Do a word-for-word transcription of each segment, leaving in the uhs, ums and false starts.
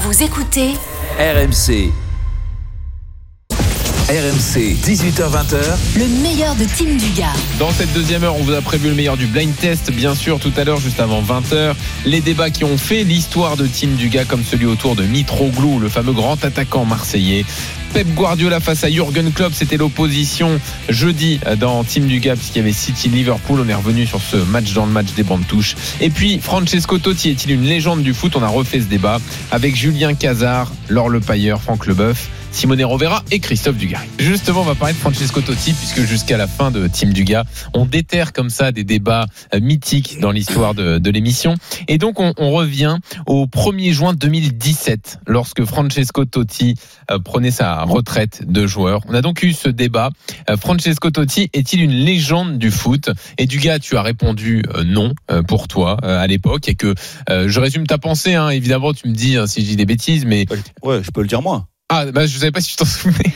Vous écoutez R M C. R M C, dix-huit heures vingt, le meilleur de Team Dugas. Dans cette deuxième heure, on vous a prévu le meilleur du blind test, bien sûr, tout à l'heure, juste avant vingt heures. Les débats qui ont fait l'histoire de Team Dugas, comme celui autour de Mitroglou, le fameux grand attaquant marseillais. Pep Guardiola face à Jürgen Klopp, c'était l'opposition jeudi dans Team Dugas, puisqu'il y avait City-Liverpool. On est revenu sur ce match dans le match des bandes touches. Et puis, Francesco Totti est-il une légende du foot? On a refait ce débat avec Julien Cazard, Laure Le Pailleur, Franck Leboeuf, Simone Rovera et Christophe Dugarry. Justement, on va parler de Francesco Totti, puisque jusqu'à la fin de Team Dugas, on déterre comme ça des débats mythiques dans l'histoire de, de l'émission. Et donc, on, on revient au premier juin deux mille dix-sept, lorsque Francesco Totti euh, prenait sa retraite de joueur. On a donc eu ce débat. Euh, Francesco Totti est-il une légende du foot? Et Dugas, tu as répondu euh, non euh, pour toi euh, à l'époque. Et que euh, je résume ta pensée, hein, évidemment, tu me dis hein, si je dis des bêtises, mais... Ouais, je peux le dire moi. Ah, bah, je savais pas si tu t'en souvenais.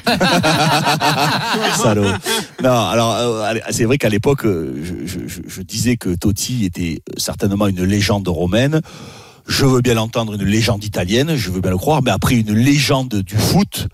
Salaud. Non, alors, euh, c'est vrai qu'à l'époque, je, je, je disais que Totti était certainement une légende romaine. Je veux bien l'entendre, une légende italienne, je veux bien le croire, mais après une légende du foot,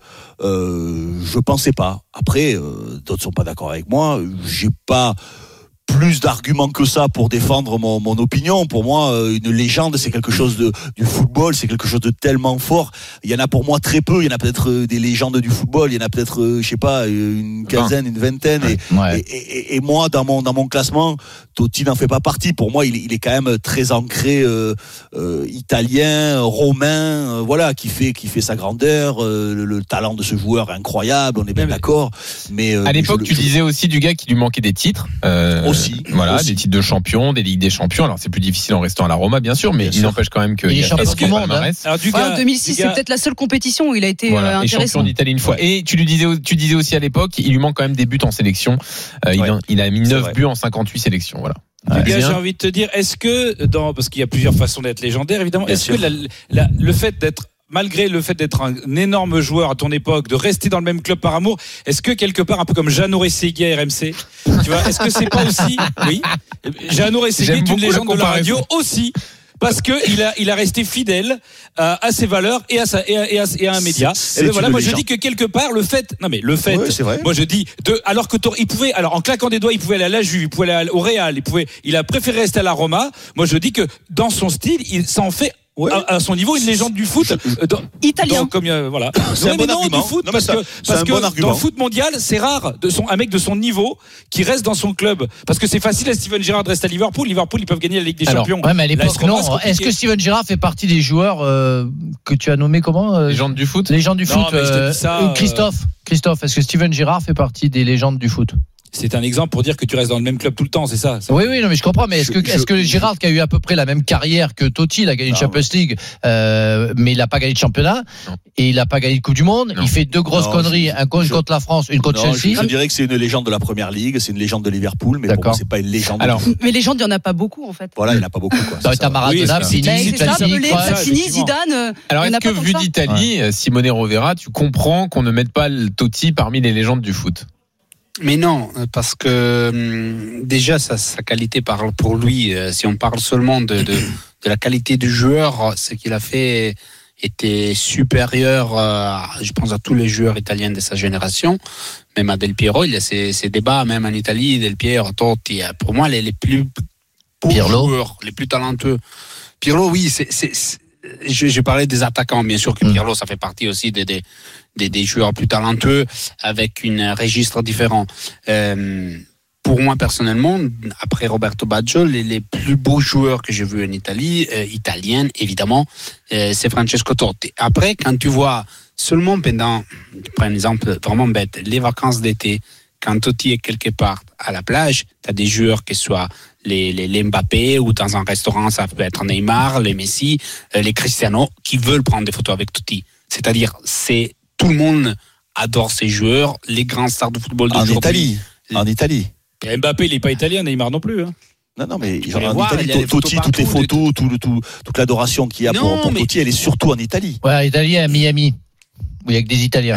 euh, je pensais pas. Après, euh, d'autres sont pas d'accord avec moi. J'ai pas plus d'arguments que ça pour défendre mon, mon opinion. Pour moi, une légende, c'est quelque chose de, du football, c'est quelque chose de tellement fort. Il y en a pour moi très peu. Il y en a peut-être des légendes du football. Il y en a peut-être, je sais pas, une quinzaine, une vingtaine. Et, ouais. et, et, et moi, dans mon, dans mon classement, Totti n'en fait pas partie. Pour moi, il, il est quand même très ancré euh, euh, italien, romain, euh, voilà, qui fait, qui fait sa grandeur. Euh, le, le talent de ce joueur est incroyable. On est bien mais d'accord. Mais euh, à l'époque, je, tu je... disais aussi du gars qui lui manquait des titres. Euh, aussi. Voilà, aussi. Des titres de champion, des ligues des champions. Alors c'est plus difficile en restant à la Roma, bien sûr, mais bien il sûr. n'empêche quand même que il est champion du monde. Hein. Alors, du gars, en deux mille six, c'est peut-être la seule compétition où il a été voilà, euh, intéressant. Et champion d'Italie une fois. Ouais. Et tu lui disais, tu disais aussi à l'époque, il lui manque quand même des buts en sélection. Euh, ouais. il, a, il a mis neuf buts en cinquante-huit sélections. Voilà. Ouais. Gars, j'ai envie de te dire, est-ce que dans, parce qu'il y a plusieurs façons d'être légendaire, évidemment, bien est-ce sûr. que la, la, le fait d'être malgré le fait d'être un énorme joueur à ton époque, de rester dans le même club par amour, est-ce que quelque part, un peu comme Jeannot Rességuier à R M C, tu vois, est-ce que c'est pas aussi, oui, Jeannot Rességuier est une légende de la radio aussi, parce que il a, il a resté fidèle à, à ses valeurs et à sa, et à, et à, et à un média. C'est, et ben voilà, moi je dis que quelque part, le fait, non mais le fait, ouais, c'est vrai. moi je dis, de, alors que il pouvait, alors en claquant des doigts, il pouvait aller à la Juve, il pouvait aller au Real, il pouvait, il a préféré rester à la Roma. Moi je dis que dans son style, il s'en fait. Ouais. À, à son niveau, une légende du foot euh, dans, italien. Dans, comme euh, voilà. C'est un bon non, argument. Du foot, non, parce ça, que, parce que bon dans le foot mondial, c'est rare de son un mec de son niveau qui reste dans son club. Parce que c'est facile à Steven Gerrard de rester à Liverpool. Liverpool, ils peuvent gagner la Ligue des Alors, Champions. Ouais, mais à l'époque, Là, non. Est-ce que Steven Gerrard fait partie des joueurs euh, que tu as nommés comment euh, Légende du foot. Légende du non, foot. Euh, ça, Christophe. Christophe. Est-ce que Steven Gerrard fait partie des légendes du foot? C'est un exemple pour dire que tu restes dans le même club tout le temps, c'est ça, ça Oui, oui, non, mais je comprends. Mais est-ce que, je, est-ce que Gerrard, qui a eu à peu près la même carrière que Totti, il a gagné une Champions League, euh, mais il n'a pas gagné de championnat, non. et il n'a pas gagné de Coupe du Monde. Non. Il fait deux grosses non, conneries, un contre contre la France, une contre non, Chelsea. Je, je dirais que c'est une légende de la Première Ligue, c'est une légende de Liverpool, mais D'accord. pour moi, c'est pas une légende. Alors, de... mais légende, il n'y en a pas beaucoup, en fait. Voilà, il n'y en a pas beaucoup, quoi. T'as Maradona, Platini, Platini, Zidane. Alors, est-ce que vu d'Italie, Simone Rovera, tu comprends qu'on ne mette pas le Totti parmi les légendes du foot? Mais non, parce que hum, déjà sa, sa qualité parle pour lui. Euh, si on parle seulement de, de, de la qualité du joueur, ce qu'il a fait était supérieur, euh, je pense, à tous les joueurs italiens de sa génération. Même à Del Piero, il y a ces, ces débats, même en Italie, Del Piero, Totti, pour moi, les, les plus beaux Pirlo. joueurs, les plus talentueux. Pirlo, oui, c'est... c'est, c'est Je, je parlais des attaquants, bien sûr que Pirlo, ça fait partie aussi des, des, des, des joueurs plus talentueux avec une registre différent. Euh, pour moi, personnellement, après Roberto Baggio, les, les plus beaux joueurs que j'ai vus en Italie, euh, italienne, évidemment, euh, c'est Francesco Totti. Après, quand tu vois seulement pendant, je prends un exemple vraiment bête, les vacances d'été, quand Totti est quelque part à la plage, tu as des joueurs qui soient les, les, les Mbappé ou dans un restaurant, ça peut être Neymar, les Messi, euh, les Cristiano, qui veulent prendre des photos avec Totti. C'est-à-dire, c'est tout le monde adore ces joueurs, les grands stars de football d'aujourd'hui. En Italie, en Italie. Et Mbappé, il n'est pas italien, Neymar non plus. Hein. Non, non, mais genre, en voir, Italie, Totti, toutes les photos, tout, tout, toute l'adoration qu'il y a non, pour, pour mais... Totti, elle est surtout en Italie. Ouais, en Italie, à Miami, où il y a que des Italiens.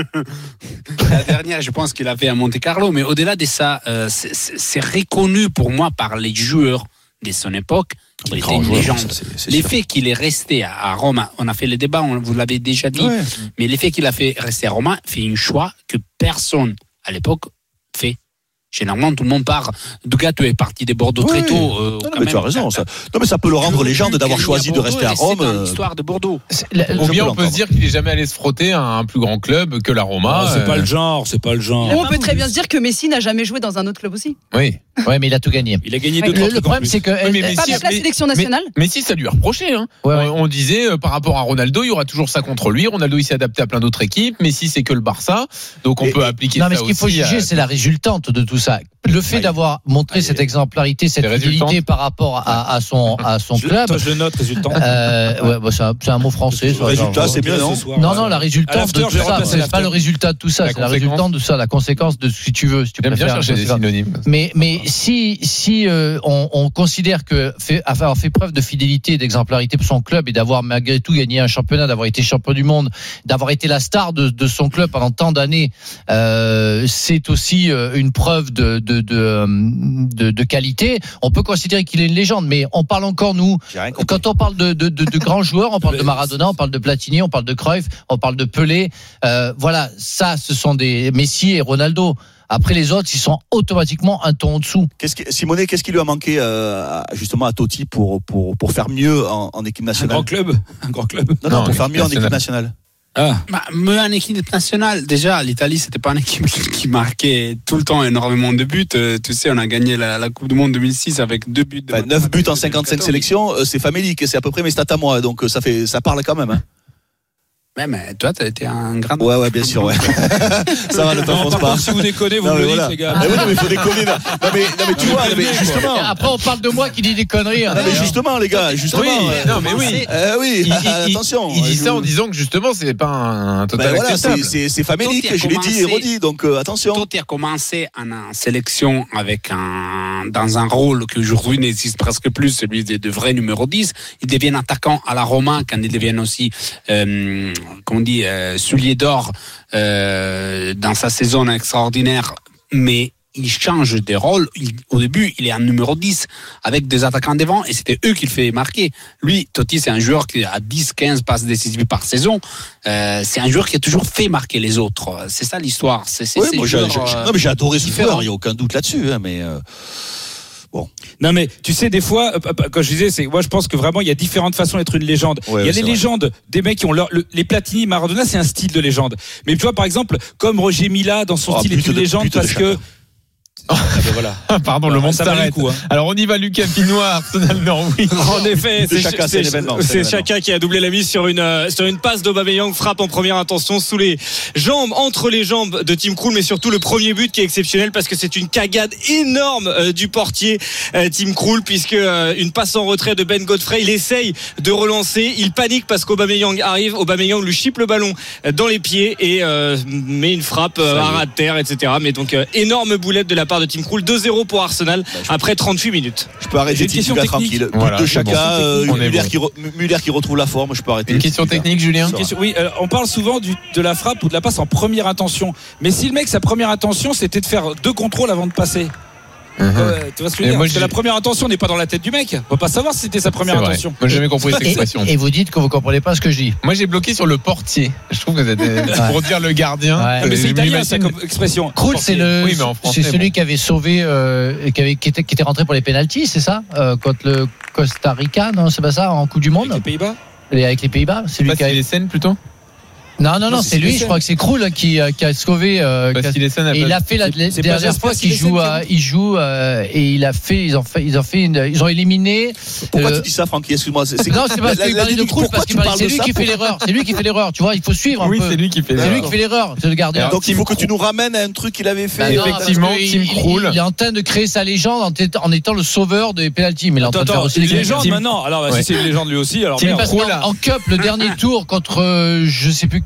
La dernière, je pense qu'il a fait à Monte Carlo, mais au-delà de ça, euh, c'est, c'est reconnu pour moi par les joueurs de son époque, il Un était grand une joueur, légende. ça, c'est- c'est L'effet qu'il est resté à, à Rome, on a fait le débat, on, vous l'avez déjà dit, Ouais. mais l'effet qu'il a fait rester à Rome fait un choix que personne à l'époque fait. Généralement, tout le monde part. En tout cas, tu es parti des Bordeaux Ouais. très tôt. Euh, Non, quand non, mais tu as même. raison. Ça. Non, mais ça peut le rendre légende d'avoir choisi de rester à Rome. Dans euh, l'histoire de Bordeaux. La- Ou Je bien peux on peut se dire qu'il n'est jamais allé se frotter à un plus grand club que la Roma. Oh, c'est euh, pas le genre, c'est pas le genre. Ou on peut très bien se dire que Messi n'a jamais joué dans un autre club aussi. Oui. Ouais, mais il a tout gagné. Il a gagné Ouais, deux Le, trois le trucs en problème, plus. c'est que. Oui, mais elle- Messi- Pas avec la mais- sélection Mais, nationale. mais si ça lui reprochait, hein. Ouais, ouais. On, on disait euh, par rapport à Ronaldo, il y aura toujours ça contre lui. Ronaldo, il s'est adapté à plein d'autres équipes. Messi, c'est que le Barça, donc on Et- peut et- appliquer Non, ça mais ce qu'il faut aussi juger, à- c'est la résultante de tout ça. Le fait Aïe. d'avoir montré Aïe. cette exemplarité, cette C'est fidélité résultante. par rapport à, à son, à son Je- club. Toi, je le note, résultant. Euh, ouais, bah, c'est, un, c'est un mot français. ça, Résultat, genre, c'est mieux, non Ce soir, Non, ouais. non, la À résultante l'after, de tout je vais ça. remplacer C'est l'after. pas le résultat de tout ça, La c'est la conséquence. résultante de ça, la conséquence de ce que tu veux. Si tu J'aime bien préfères, chercher des conséquence. synonymes. Mais, mais si, si euh, on, on considère que fait, avoir fait preuve de fidélité et d'exemplarité pour son club et d'avoir malgré tout gagné un championnat, d'avoir été champion du monde, d'avoir été la star de, de son club pendant tant d'années, euh, c'est aussi euh, une preuve de, de, de, euh, de, de qualité. On peut considérer qu'il est une légende, mais on parle encore, nous, J'ai rien compris. quand on parle de, de, de, de grands joueurs, on parle de Maradona, on parle de Platini, on parle de Cruyff, on parle de Pelé. Euh, voilà, ça, ce sont des Messi et Ronaldo. Après les autres, ils sont automatiquement un ton en dessous. Qu'est-ce qui, Simonet, qu'est-ce qui lui a manqué euh, à- justement à Totti pour, pour, pour faire mieux en, en équipe Un nationale grand club. Un grand club. Non, non, Non, pour en faire mieux en équipe équipe nationale. Ah. Bah, mais en équipe nationale, déjà, l'Italie, c'était pas une équipe qui, qui marquait tout le temps énormément de buts. Euh, tu sais, on a gagné la, la Coupe du Monde deux mille six avec deux buts. De Enfin, neuf buts en cinquante-cinq sélections, euh, c'est famélique, c'est à peu près mes stats à moi, donc euh, ça fait, ça parle quand même. Hein. Ouais, mais toi, t'as été un grand. Ouais, ouais, bien sûr, ouais. Ça va, ne Non, t'enfonce par pas. contre, si vous déconnez, vous Non, me mais le dites, voilà. les gars. Ah oui, non, mais il faut déconner. Là. Non, mais, non, mais tu vois, mais justement. Et après, on parle de moi qui dis des conneries. hein. Non, mais justement, les gars, justement. Oui, euh, non, mais oui. euh, oui, Il, il- il- attention. il dit je- ça en disant que justement, c'est pas un, un total Ben voilà, acceptable. c'est, c'est, c'est famélique, Totti a je l'ai dit et commencé- redit, donc euh, attention. Totti a commencé en, en sélection avec un, dans un rôle qui aujourd'hui n'existe presque plus, celui de, de vrai numéro dix. Il devient attaquant à la Roma quand il devient aussi, euh, comment on dit, euh, soulier d'or euh, dans sa saison extraordinaire. Mais il change de rôle. Il, au début, il est en numéro dix avec des attaquants devant et c'était eux qui le fait marquer. Lui, Totti, c'est un joueur qui a dix quinze passes décisives par saison. Euh, c'est un joueur qui a toujours fait marquer les autres. C'est ça l'histoire. C'est, c'est, Ouais, c'est moi, le j'ai, joueur, j'ai- euh, non, mais j'ai adoré ce différent. joueur, il n'y a aucun doute là-dessus, hein, mais. Euh, Non mais tu sais des fois euh, quand je disais c'est moi je pense que vraiment il y a différentes façons d'être une légende. Ouais, il y a c'est les vrai. légendes des mecs qui ont leur le- les Platini, Maradona c'est un style de légende. Mais tu vois par exemple comme Roger Mila dans son Oh, style est but une de- légende but de parce que chacun. ah ben voilà. Pardon, le monde Ça valait s'arrête. le coup, hein. Alors on y va, Lucas Pinois, Arsenal Norwich. En effet, De c'est Chaka, c'est un événement, c'est un c'est événement. Chaka qui a doublé la mise sur une euh, sur une passe d'Aubameyang, frappe en première intention sous les jambes, entre les jambes de Tim Krul, mais surtout le premier but qui est exceptionnel parce que c'est une cagade énorme euh, du portier euh, Tim Krul, puisque euh, une passe en retrait de Ben Godfrey, il essaye de relancer, il panique parce qu'Aubameyang arrive, Aubameyang lui chipe le ballon euh, dans les pieds et euh, met une frappe euh, à ras de terre, et cetera. Mais donc euh, énorme boulette de la part de Tim Krul, deux zéro pour Arsenal après trente-huit minutes. Je peux arrêter J'ai une Tim question Dugas technique. tranquille. But Voilà, de c'est Chaka, bon. euh, On est Muller, bon. qui re- Muller qui retrouve la forme, je peux arrêter. Une question Tim Dugas. technique, Julien. Ça. Question- Oui, euh, on parle souvent du, de la frappe ou de la passe en première intention. Mais si le mec, sa première intention, c'était de faire deux contrôles avant de passer. Mhm. Euh, tu vois ce que je Et veux dire moi, Parce que j'ai- la première intention n'est pas dans la tête du mec. On peut pas savoir si c'était sa première C'est vrai. intention. Moi, j'ai jamais compris cette Et, expression. et vous dites que vous comprenez pas ce que je dis. Moi, j'ai bloqué sur le portier. Je trouve que c'était pour dire le gardien. Ouais. Ah, mais Euh, c'est je italien, ça, m'imagine- comme expression. Krul, c'est le, Oui, mais en français, c'est celui bon. qui avait sauvé, euh, qui avait, qui était, qui était rentré pour les pénaltys, c'est ça, euh, contre le Costa Rica, non, c'est pas ça, en Coupe du Avec Monde, les Pays-Bas. et avec les Pays-Bas, c'est lui Pas qui a. les scènes plutôt. Non, non, Non, non, c'est c'est lui. Silesen. Je crois que c'est Krul qui, a- qui a sauvé. euh, qui a- Parce qu'il est scènes. Et il a fait la, la c'est pas dernière Jasper fois qu'il Silesen joue, qui a- à- il joue euh, et il a fait, ils ont fait, ils ont fait, une, ils ont éliminé. Pourquoi euh, tu dis ça, Francky? Excuse-moi. C'est, c'est- Non, c'est parce la- qu'il la- parlait de la- Krul, pourquoi parce tu qu'il parlait- parles c'est de lui ça qui fait Pourquoi- l'erreur. C'est lui qui fait l'erreur. Tu vois, il faut suivre un Oui, peu. c'est lui qui fait C'est l'erreur. lui qui fait l'erreur, c'est le gardien. Donc il faut que Tim tu nous ramènes à un truc qu'il avait fait. Bah non, effectivement, parce que Tim il- Krul. Il, il est en train de créer sa légende en, étant- en étant le sauveur des pénaltys, mais il est en train Attends, de faire attends, aussi les légende Tim- maintenant. Alors, bah, Ouais. si c'est une légende lui aussi, alors Tim merde. Parce Krul. qu'en- en Cup, le dernier tour contre, euh, je sais plus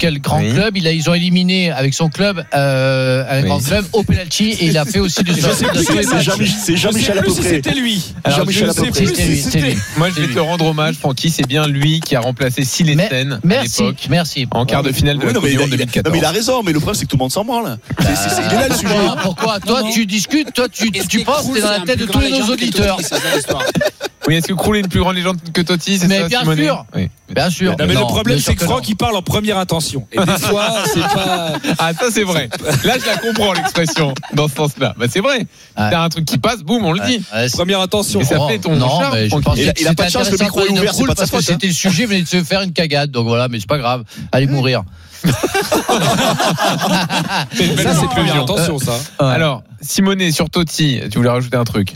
quel grand Oui. club. Il a, ils ont éliminé avec son club euh, un Oui. grand club au penalty et il a fait aussi du Je sais plus, c'est Jean- c'est Jean-Michel à peu près. C'était lui. Alors, Jean-Michel je à peu sais près. plus C'était lui, c'était lui. Moi, je vais te rendre hommage, Francky. C'est bien lui qui a remplacé Silesen à Merci, l'époque merci. en quart de finale de Oui, la non, Coupe mais du il a- Monde il a- deux mille quatorze. non, mais il a raison, mais le problème c'est que tout le monde s'en branle. C'est- c'est- c'est- il est là le sujet. Pourquoi, pourquoi Toi, tu discutes, toi, tu, Est-ce tu que penses, Krul, t'es dans c'est la un tête de plus tous grand nos légende que auditeurs. Totti, c'est ça l'histoire. Oui, est-ce que Krul est une plus grande légende que Totti, c'est Mais ça, bien Simonet sûr. Oui. Bien sûr. Non, mais Non, le problème, bien sûr c'est que non. Franck, il parle en première intention. Et des fois, c'est pas. Ah, ça, c'est vrai. Là, je la comprends, l'expression, dans ce sens-là. Bah, c'est vrai. T'as un truc qui passe, boum, on le dit. Ouais, c'est- Première intention. Et ça Non, fait ton non, charme, mais je Francky. pense Il a- que il a pas de c'était chance, le intéressant micro est de ouvert, c'est Krul pas de sa parce que faute, hein. c'était le sujet, venait de se faire une cagade. Donc voilà, mais c'est pas grave. Allez mourir. C'est une belle Ça, c'est conclusion. première intention, ça. Alors, Simonet, sur Totti, tu voulais rajouter un truc?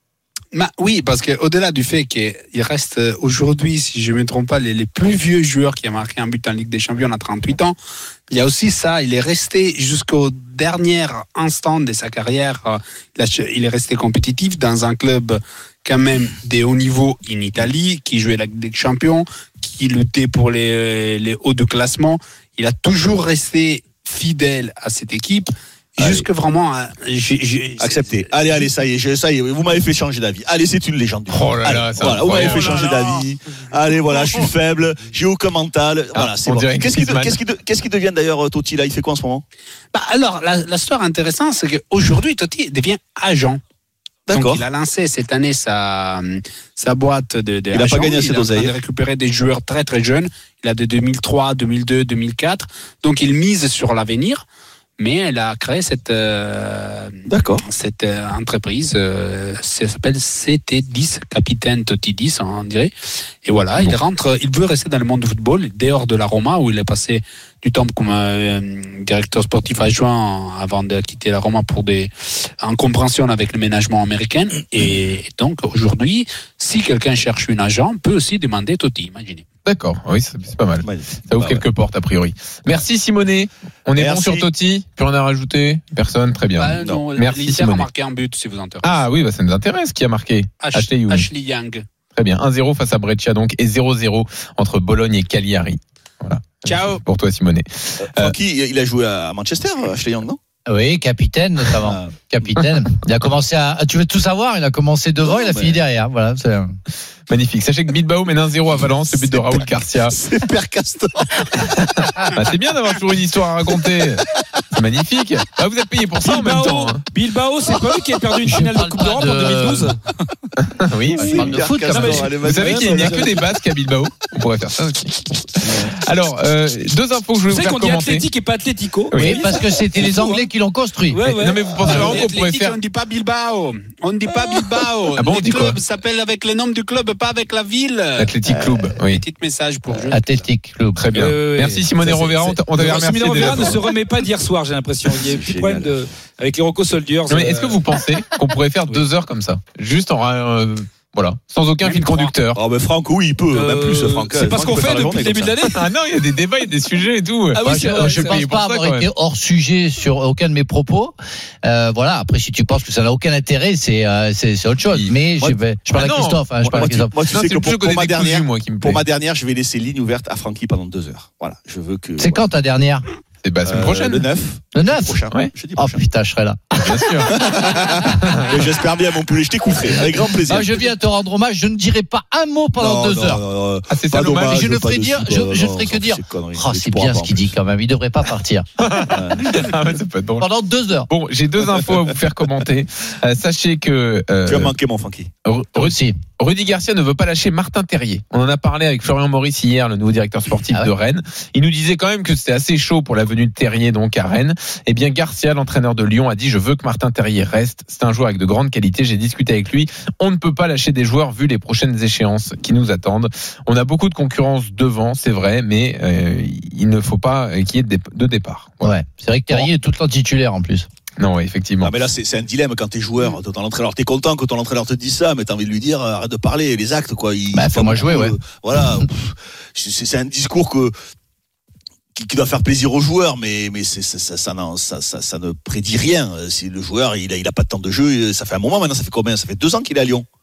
Bah, oui, parce qu'au-delà du fait qu'il reste euh, aujourd'hui, si je ne me trompe pas, les, les plus vieux joueurs qui ont marqué un but en Ligue des Champions à trente-huit ans, il y a aussi ça, il est resté jusqu'au dernier instant de sa carrière, euh, il, a- il est resté compétitif dans un club quand même de haut niveau en Italie, qui jouait la Ligue des Champions, qui luttait pour les, les hauts de classement. Il a toujours resté fidèle à cette équipe. Jusque vraiment, euh, j'ai, j'ai, Accepté. Allez, allez, ça y est, je- ça y est, vous m'avez fait changer d'avis. Allez, c'est une légende du Oh foot. là là, Allez, c'est voilà, vous m'avez fait incroyable. changer d'avis. Allez, voilà, je suis faible, j'ai aucun mental. Voilà, c'est on bon. dirait Qu'est-ce qui, Griezmann. qu'est-ce qui, qu'est-ce qui devient d'ailleurs Totti là? Il fait quoi en ce moment? Bah alors, la, la histoire intéressante, c'est qu'aujourd'hui, Totti devient agent. D'accord. Donc, il a lancé cette année sa, sa boîte de, de Il a agent. pas gagné assez Il est en train d'oseille. de récupérer des joueurs très très jeunes. Il a de deux mille trois, deux mille deux, deux mille quatre. Donc, il mise sur l'avenir. Mais elle a créé cette, euh, D'accord. cette euh, entreprise. Euh, ça s'appelle C T dix, Capitaine Totti dix, on dirait. Et voilà, il rentre, il veut rester dans le monde du football, dehors de la Roma, où il est passé du temps comme euh, directeur sportif adjoint avant de quitter la Roma pour des en compréhension avec le ménagement américain. Et donc aujourd'hui, si quelqu'un cherche un agent, peut aussi demander Totti, imaginez. D'accord, oui, c'est c'est pas mal. Magnifique. Ça ouvre Bah ouais. quelques portes, a priori. Merci, Simonet. On est Merci. bon sur Totti. Plus rien à rajouter. Personne, très bien. Bah, non, Merci, l'Inter a Simonet. marqué un but, si vous intéressez. Ah oui, bah, ça nous intéresse. Qui a marqué? Ash- Ashley Young. Ashley Young. Très bien. un zéro face à Brescia, donc, et zéro zéro entre Bologne et Cagliari. Voilà. Ciao. Pour toi, Simonet. Francky, il a joué à Manchester, Ashley Young, non? Oui, capitaine notamment. Ah. Capitaine. Il a commencé à. Tu veux tout savoir? Il a commencé devant, Non, il a mais- fini derrière. Voilà. c'est- Magnifique. Sachez que Bilbao mène un zéro à Valence, le but de Raoul Garcia. C'est Père Castor. Bah, c'est bien d'avoir toujours une histoire à raconter. C'est magnifique. Bah, vous êtes payé pour ça en même Bilbao, temps. hein. Bilbao, c'est pas lui qui a perdu une Je finale de parle Coupe pas d'Europe de- en deux mille douze. Oui, On oui. parle de Père foot, Castor, quand même. allez, Vous savez vas-y, qu'il n'y a vas-y. que des Basques à Bilbao. On pourrait faire ça aussi. Alors, euh, deux infos que je voulais Vous vous savez faire qu'on dit commenter. Athletic et pas Atlético. Oui, Oui, parce que c'était les fou, Anglais hein. qui l'ont construit. Ouais, ouais. Non mais vous pensez vraiment qu'on pourrait Athletic, faire on ne dit pas Bilbao. On ne dit pas Bilbao. Ah bon, on le dit quoi club s'appelle avec le nom du club, pas avec la ville. Athletic Club. Oui. Petit message pour je. Athletic Club. Très bien. Ouais, ouais, ouais. Merci Simonet Ça, c'est- Rovera. On t'a- on t'avait remercié. Simonet déjà. Rovera ne se remet pas d'hier soir, j'ai l'impression. Il y a eu C'est plus problème de, avec les Rocco Soldiers. Non, mais est-ce que euh, vous pensez qu'on pourrait faire deux heures comme ça, juste en euh, voilà, sans aucun Même fil trois. conducteur? Oh, mais Franck, oui, il peut, même plus, Franck. C'est pas ce qu'on Franck peut fait faire la depuis le journée début de comme l'année. Ah non, il y a des débats, il y a des sujets et tout. Ah oui, Moi, c'est je vrai, ne c'est pense payé pour pas ça, avoir quand été hors sujet sur aucun de mes propos. Euh, voilà. Après, si tu penses que ça n'a aucun intérêt, c'est euh, c'est c'est autre chose. Mais Moi- je vais. Je parle Ah à non. Christophe. Hein, je parle Moi, à tu, Christophe. moi, tu Non, sais c'est que le pour, jeu pour des ma décousus, dernière, moi, qui me pour plaît. ma dernière, je vais laisser ligne ouverte à Francky pendant deux heures. Voilà, je veux que. C'est quand ta dernière? C'est bah, la semaine Euh, prochaine. Le neuf. Le neuf. Prochain. Ouais. Jeudi Oh prochain. putain, je serai là. Bien sûr. Et J'espère bien, mon poulet, je t'écouterai. Avec grand plaisir. Ah, je viens te rendre hommage. Je ne dirai pas un mot pendant Non, deux non, heures. non, non. Ah, c'est ça Pas l'hommage. dommage, je ne pas ferai de dire, sous- je, non, je non, ferai ça, que dire. c'est connerie. Oh, Tu c'est pourras bien pas, ce en qu'il dit plus. quand même. Il devrait pas partir Ah ouais, ça peut être drôle. pendant deux heures. Bon, j'ai deux infos à vous faire commenter. Euh, sachez que euh, Tu as manqué, mon Francky. Ru- Ru- Aussi. Rudy Garcia ne veut pas lâcher Martin Terrier. On en a parlé avec Florian Maurice hier, le nouveau directeur sportif Ah ouais. de Rennes. Il nous disait quand même que c'était assez chaud pour la venue de Terrier donc à Rennes. Eh bien, Garcia, l'entraîneur de Lyon, a dit: je veux que Martin Terrier reste. C'est un joueur avec de grandes qualités. J'ai discuté avec lui. On ne peut pas lâcher des joueurs vu les prochaines échéances qui nous attendent. On a beaucoup de concurrence devant, c'est vrai, mais euh, il ne faut pas qu'il y ait de dép- de départ. Voilà. Ouais. C'est vrai que Terrier est tout le temps titulaire en plus. Non, ouais, effectivement. Ah, mais là, c'est c'est un dilemme quand t'es joueur. Ton entraîneur, t'es content que ton entraîneur te dise ça, mais t'as envie de lui dire euh, arrête de parler, les actes, quoi. Il, Bah, il fais-moi faut jouer, beaucoup, ouais. euh, Voilà. Pff, C'est c'est un discours que. Qui, qui doit faire plaisir aux joueurs, mais mais c'est, ça, ça, ça, n'en- ça, ça, ça ne prédit rien. Si le joueur il a, il a pas de temps de jeu, ça fait un moment maintenant, ça fait combien? Ça fait deux ans qu'il est à Lyon.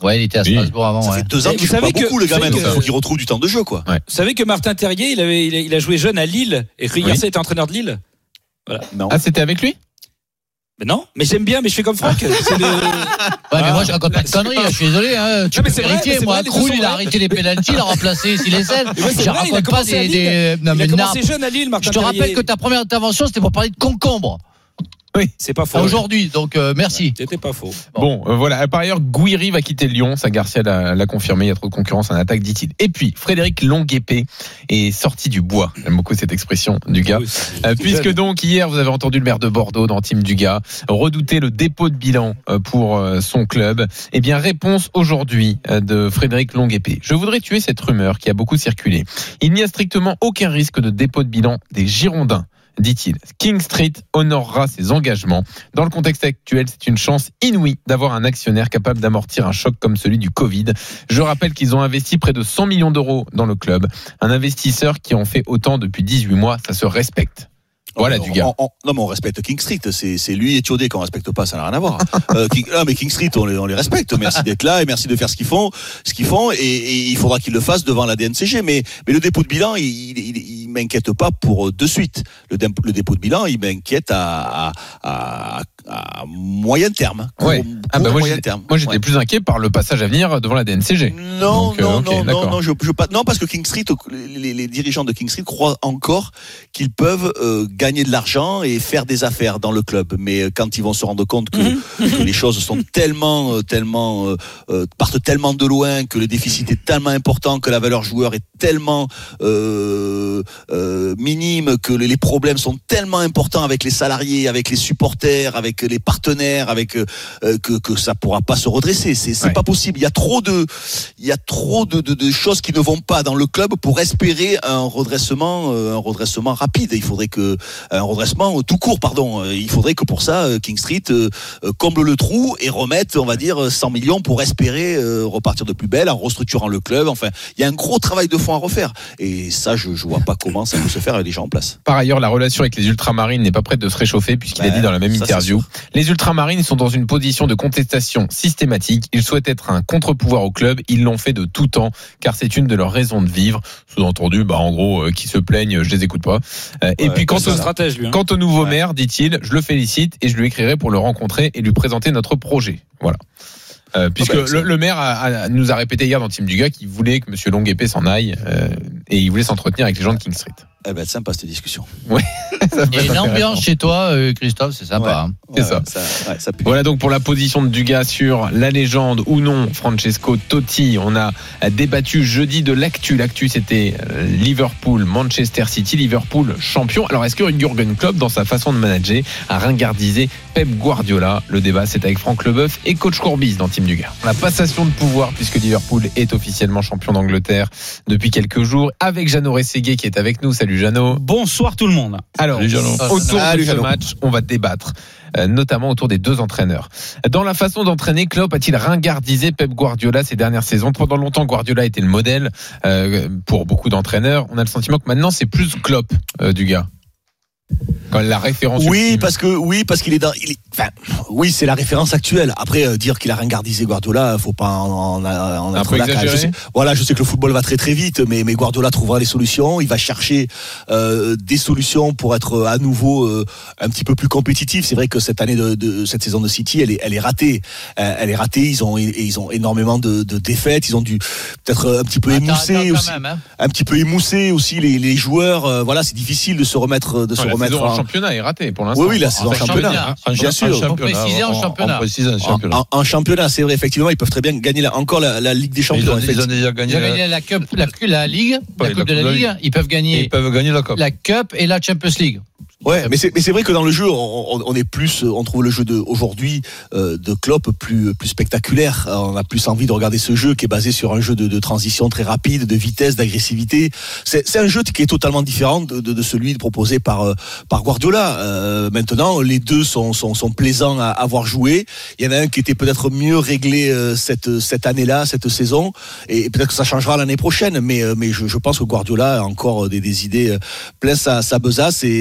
Ouais, il était à Strasbourg avant. Ça ouais. fait deux ans Et qu'il vous joue pas savez que- beaucoup, le gamin, vous donc savez il faut que- qu'il retrouve du temps de jeu, quoi. Ouais. Vous savez que Martin Terrier, il, avait, il, a, il a joué jeune à Lille et Rui Oui. Garcia était entraîneur de Lille. Voilà. Non. Ah, c'était avec lui? Mais non, mais j'aime bien, mais je fais comme Franck. C'est de... Ouais, mais moi je raconte pas de conneries, hein, je suis désolé. Hein. Tu Non, peux mais c'est vrai, vérifier. mais c'est Moi, vrai, les deux Krul, sont il a vrais. arrêté les pénaltys, il a remplacé s'il est seul. Ouais, c'est Je vrai, il a raconte pas commencé à des. Lille. des... Non, Il mais a commencé Nard. jeune à Lille, Martin Je te Terrier. rappelle que ta première intervention, c'était pour parler de concombre. C'est pas faux. Aujourd'hui, donc euh, merci. C'était pas faux. Bon, euh, voilà. Par ailleurs, Gouiri va quitter Lyon. Ça, Garcia l'a, l'a confirmé. Il y a trop de concurrence en attaque, dit-il. Et puis, Frédéric Longuepée est sorti du bois. J'aime beaucoup cette expression du gars. Oui, c'est- Euh, c'est puisque jeune. donc, hier, vous avez entendu le maire de Bordeaux dans Team Dugas redouter le dépôt de bilan euh, pour euh, son club. Eh bien, réponse aujourd'hui euh, de Frédéric Longuepée. Je voudrais tuer cette rumeur qui a beaucoup circulé. Il n'y a strictement aucun risque de dépôt de bilan des Girondins, dit-il. King Street honorera ses engagements. Dans le contexte actuel, c'est une chance inouïe d'avoir un actionnaire capable d'amortir un choc comme celui du Covid. Je rappelle qu'ils ont investi près de cent millions d'euros dans le club. Un investisseur qui en fait autant depuis dix-huit mois, ça se respecte. Voilà, on, du gars. on- on- non, mais on respecte King Street. C'est, c'est lui et Thiodé qu'on respecte pas. Ça n'a rien à voir. euh, King, non, mais King Street, on les, on les respecte. Merci d'être là et merci de faire ce qu'ils font, ce qu'ils font. Et, et il faudra qu'ils le fassent devant la D N C G. Mais, mais le dépôt de bilan, il, il, il, il m'inquiète pas pour de suite. Le, dé- le dépôt de bilan, il m'inquiète à, à, à, à moyen terme. Ouais. Court- Ah bah court moi, moyen j'étais, terme. moi, j'étais Ouais. plus inquiet par le passage à venir devant la D N C G. Non, Donc, euh, non, ok, non, d'accord. non, non, je, je pas, non, parce que King Street, les, les dirigeants de King Street croient encore qu'ils peuvent euh, gagner de l'argent et faire des affaires dans le club. Mais euh, quand ils vont se rendre compte que, que les choses sont tellement, euh, tellement, euh, euh, partent tellement de loin, que le déficit est tellement important, que la valeur joueur est tellement euh, euh, minime, que les problèmes sont tellement importants avec les salariés, avec les supporters, avec les partenaires, avec euh, que que ça pourra pas se redresser. C'est c'est Ouais. pas possible. Il y a trop de il y a trop de, de, de choses qui ne vont pas dans le club pour espérer un redressement euh, un redressement rapide. Il faudrait que un redressement tout court, pardon. Il faudrait que pour ça King Street euh, comble le trou et remette, on va dire, cent millions pour espérer euh, repartir de plus belle en restructurant le club. Enfin, il y a un gros travail de fond à refaire. Et ça, je je vois pas comment ça peut se faire avec les gens en place. Par ailleurs, la relation avec les Ultramarines n'est pas prête de se réchauffer puisqu'il Ouais, a dit dans la même ça, c'est interview. sûr. Les Ultramarines sont dans une position de contestation systématique. Ils souhaitent être un contre-pouvoir au club. Ils l'ont fait de tout temps car c'est une de leurs raisons de vivre. Sous-entendu, bah, en gros, euh, qui se plaignent, je les écoute pas. Euh, et Ouais, puis, quant C'est au, un stratège, lui. Hein. quant au nouveau Ouais. maire, dit-il, je le félicite et je lui écrirai pour le rencontrer et lui présenter notre projet. Voilà. Euh, puisque Ah bah, le, le maire a, a- nous a répété hier dans Team Dugas qu'il voulait que M. Longuepée s'en aille euh, et il voulait s'entretenir avec les gens de King Street. Elle va être sympa cette discussion. Ça peut Il y a être une intéressant. ambiance chez toi, euh, Christophe, c'est sympa. Ouais. hein. C'est ça. ouais, ça pue. Voilà donc pour la position de Dugas sur la légende ou non Francesco Totti. On a débattu jeudi de l'actu. L'actu c'était Liverpool, Manchester City, Liverpool champion. Alors est-ce que Jürgen Klopp dans sa façon de manager a ringardisé Pep Guardiola? Le débat c'est avec Franck Leboeuf et coach Courbis dans Team Dugas. La passation de pouvoir puisque Liverpool est officiellement champion d'Angleterre depuis quelques jours avec Jeannot Rességuier qui est avec nous. Salut Jeannot. Bonsoir tout le monde. Alors, Salut, Jeannot. autour Salut, de ce Jeannot. match, on va débattre, euh, notamment autour des deux entraîneurs. Dans la façon d'entraîner, Klopp a-t-il ringardisé Pep Guardiola ces dernières saisons? Pendant longtemps, Guardiola était le modèle euh, pour beaucoup d'entraîneurs. On a le sentiment que maintenant, c'est plus Klopp euh, du gars. Quand la référence Oui, ultime. parce que oui, parce qu'il est dans. Il est, enfin, oui, c'est la référence actuelle. Après, euh, dire qu'il a ringardisé Guardiola, faut pas en, en, en Un être peu là. quand même. Je exagéré. sais, voilà, je sais que le football va très très vite, mais, mais Guardiola trouvera les solutions. Il va chercher euh, des solutions pour être à nouveau euh, un petit peu plus compétitif. C'est vrai que cette année de, de cette saison de City, elle est, elle est ratée. Euh, elle est ratée. Ils ont, ils ont énormément de, de défaites. Ils ont dû peut-être un petit peu Attends, émousser attends, quand aussi, même, hein. un petit peu émousser aussi les, les joueurs. Euh, voilà, c'est difficile de se remettre, de Non, se la remettre saison en en- championnat est ratée pour l'instant. Oui, oui, la saison en championnat. Bien sûr. On précisait en championnat. En, en- en championnat, c'est vrai, effectivement, ils peuvent très bien gagner la- encore la, la Ligue des Champions. effectivement. Ils déjà ont gagné la Cup, la, la Ligue, la Ouais, Coupe de la Ligue. Ils peuvent gagner Ils peuvent gagner la Coupe. la Cup et la Champions League. Ouais, mais c'est mais c'est vrai que dans le jeu, on, on- on est plus, on trouve le jeu de aujourd'hui euh, de Klopp plus plus spectaculaire. On a plus envie de regarder ce jeu qui est basé sur un jeu de, de transition très rapide, de vitesse, d'agressivité. C'est c'est un jeu qui est totalement différent de, de, de celui proposé par euh, par Guardiola. Euh, maintenant, les deux sont sont sont plaisants à avoir joué. Il y en a un qui était peut-être mieux réglé euh, cette cette année-là, cette saison, et peut-être que ça changera l'année prochaine. Mais euh, mais je, je pense que Guardiola a encore des, des idées euh, plein sa sa besace et, euh, et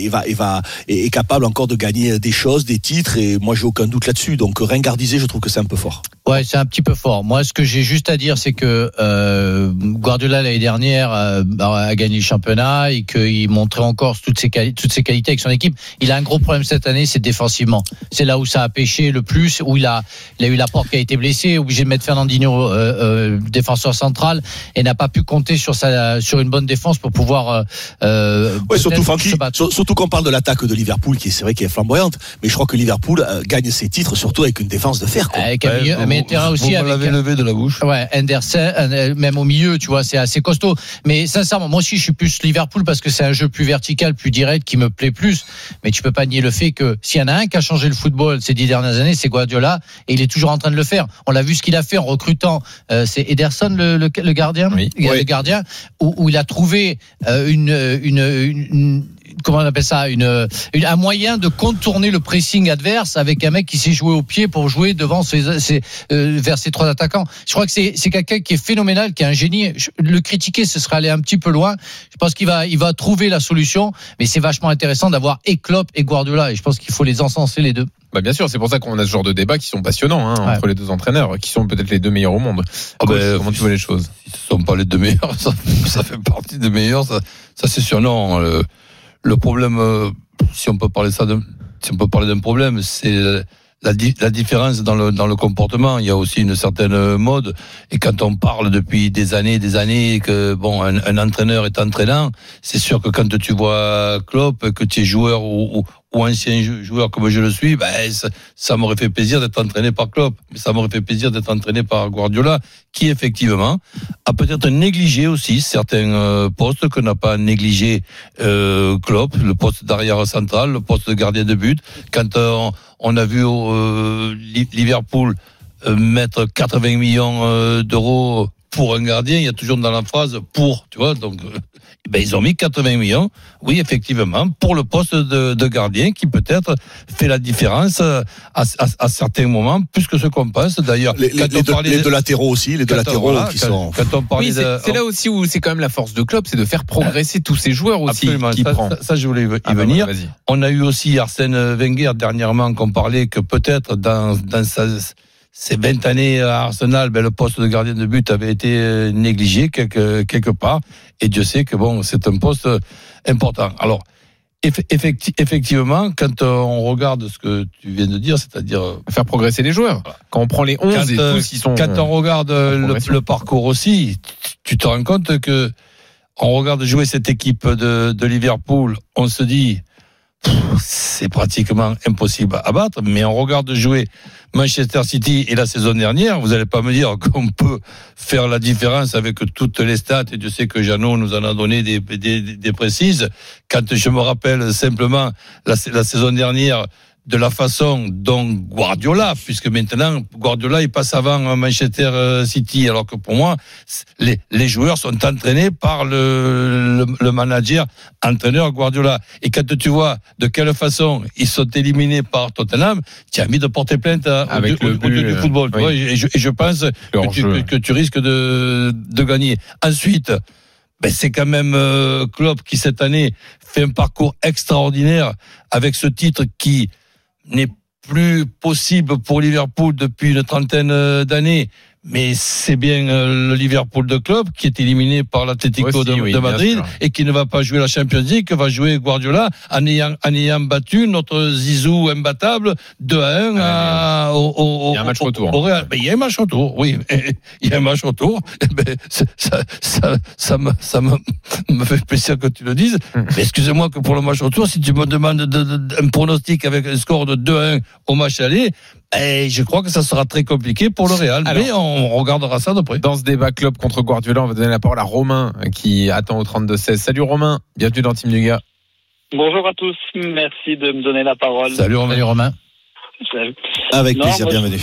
et va, et va, est, est capable encore de gagner des choses, des titres, et moi j'ai aucun doute là-dessus. Donc ringardisé, je trouve que c'est un peu fort. Ouais, c'est un petit peu fort. Moi, ce que j'ai juste à dire, c'est que euh, Guardiola l'année dernière euh, a gagné le championnat et qu'il montrait encore toutes ses, quali- toutes ses qualités avec son équipe. Il a un gros problème cette année, c'est défensivement. C'est là où ça a pêché le plus, où il a, il a eu Laporte qui a été blessé, obligé de mettre Fernandinho euh, euh, défenseur central, et n'a pas pu compter sur sa, sur une bonne défense pour pouvoir. Euh, ouais, surtout Francky, surtout qu'on parle de l'attaque de Liverpool, qui est c'est vrai qui est flamboyante, mais je crois que Liverpool euh, gagne ses titres surtout avec une défense de fer. Quoi. Avec un milieu, ouais, mais vous, aussi vous avec. l'avez levé de la bouche. Ouais, Henderson, même au milieu, tu vois, c'est assez costaud. Mais sincèrement, moi aussi, je suis plus Liverpool parce que c'est un jeu plus vertical, plus direct, qui me plaît plus. Mais tu peux pas nier le fait que s'il y en a un qui a changé le football ces dix dernières années, c'est Guardiola, et il est toujours en train de le faire. On l'a vu ce qu'il a fait en recrutant. Euh, c'est Ederson le, le, le gardien, oui. le oui. gardien, où, où il a trouvé euh, une, une, une, une comment on appelle ça, une, une, un moyen de contourner le pressing adverse avec un mec qui sait jouer au pied pour jouer devant ses, ses, euh, vers ses trois attaquants. Je crois que c'est, c'est quelqu'un qui est phénoménal, qui est un génie. Je, le critiquer, ce serait aller un petit peu loin. Je pense qu'il va, il va trouver la solution, mais c'est vachement intéressant d'avoir et Klopp et Guardiola, et je pense qu'il faut les encenser les deux. Bah bien sûr, c'est pour ça qu'on a ce genre de débats qui sont passionnants hein, ouais. entre les deux entraîneurs, qui sont peut-être les deux meilleurs au monde. Ah Coach, ben, comment tu vois les choses? Ils ne sont pas les deux meilleurs, ça, ça fait partie des meilleurs, ça, ça c'est sûr. Non, le, le problème, euh, si on peut parler ça, de, si on peut parler d'un problème, c'est la, la différence dans le dans le comportement. Il y a aussi une certaine mode, et quand on parle depuis des années, des années que bon, un, un entraîneur est entraînant, c'est sûr que quand tu vois Klopp, que tu es joueur ou, ou ou ancien joueur comme je le suis, ben ça, ça m'aurait fait plaisir d'être entraîné par Klopp, mais ça m'aurait fait plaisir d'être entraîné par Guardiola, qui effectivement a peut-être négligé aussi certains euh, postes que n'a pas négligé euh, Klopp, le poste d'arrière central, le poste de gardien de but. Quand euh, on, on a vu euh, Liverpool euh, mettre quatre-vingts millions euh, d'euros pour un gardien, il y a toujours dans la phrase pour, tu vois, donc euh, ben ils ont mis quatre-vingts millions, oui effectivement, pour le poste de, de gardien qui peut-être fait la différence à, à, à certains moments, plus que ce qu'on pense. D'ailleurs, les, les, les, deux, les deux latéraux aussi, les deux latéraux voilà, qui quand, sont. Quand on parlait oui, c'est, de, c'est là aussi où c'est quand même la force de Klopp, c'est de faire progresser tous ces joueurs aussi. Absolument, qui ça, prend. Ça, ça, je voulais y ah venir. Bah, voilà, on a eu aussi Arsène Wenger dernièrement, qu'on parlait que peut-être dans, dans sa ces vingt années à Arsenal, ben, le poste de gardien de but avait été négligé quelque, quelque part. Et Dieu sait que bon, c'est un poste important. Alors, effecti- effectivement, quand on regarde ce que tu viens de dire, c'est-à-dire faire progresser les joueurs. Quand on prend les onze quand, et tous, ils sont. Quand on regarde le, le parcours aussi, tu te rends compte que on regarde jouer cette équipe de, de Liverpool, on se dit, pff, c'est pratiquement impossible à battre, mais on regarde jouer Manchester City et la saison dernière, vous n'allez pas me dire qu'on peut faire la différence avec toutes les stats, et je sais que Jeannot nous en a donné des, des, des précises. Quand je me rappelle simplement la, la saison dernière, de la façon dont Guardiola, puisque maintenant Guardiola il passe avant Manchester City, alors que pour moi les, les joueurs sont entraînés par le, le, le manager entraîneur Guardiola, et quand tu vois de quelle façon ils sont éliminés par Tottenham, tu as envie de porter plainte à, avec au, le au, but, au, du football, oui. et, je, et je pense que tu, que, que tu risques de, de gagner. Ensuite, ben c'est quand même euh, Klopp qui cette année fait un parcours extraordinaire avec ce titre qui n'est plus possible pour Liverpool depuis une trentaine d'années, mais c'est bien le Liverpool de Klopp qui est éliminé par l'Atlético aussi, de, oui, de Madrid et qui ne va pas jouer la Champions League, que va jouer Guardiola en ayant, en ayant battu notre Zizou imbattable deux à un ah, à, au, au, il y a un match retour. Au Real. Ben, il y a un match retour, oui. Il y a un match retour. Ben, ça, ça, ça, me, ça me, me fait plaisir que tu le dises. Mmh. Mais excusez-moi que pour le match retour, si tu me demandes de, de, de, un pronostic avec un score de deux à un au match aller, et je crois que ça sera très compliqué pour le Real. Alors, mais on regardera ça de près. Dans ce débat Klopp contre Guardiola, on va donner la parole à Romain qui attend au trente-deux seize. Salut Romain, bienvenue dans Team Dugas. Bonjour à tous, merci de me donner la parole. Salut Romain. Salut Romain. Salut. Avec non, plaisir, moi, bienvenue.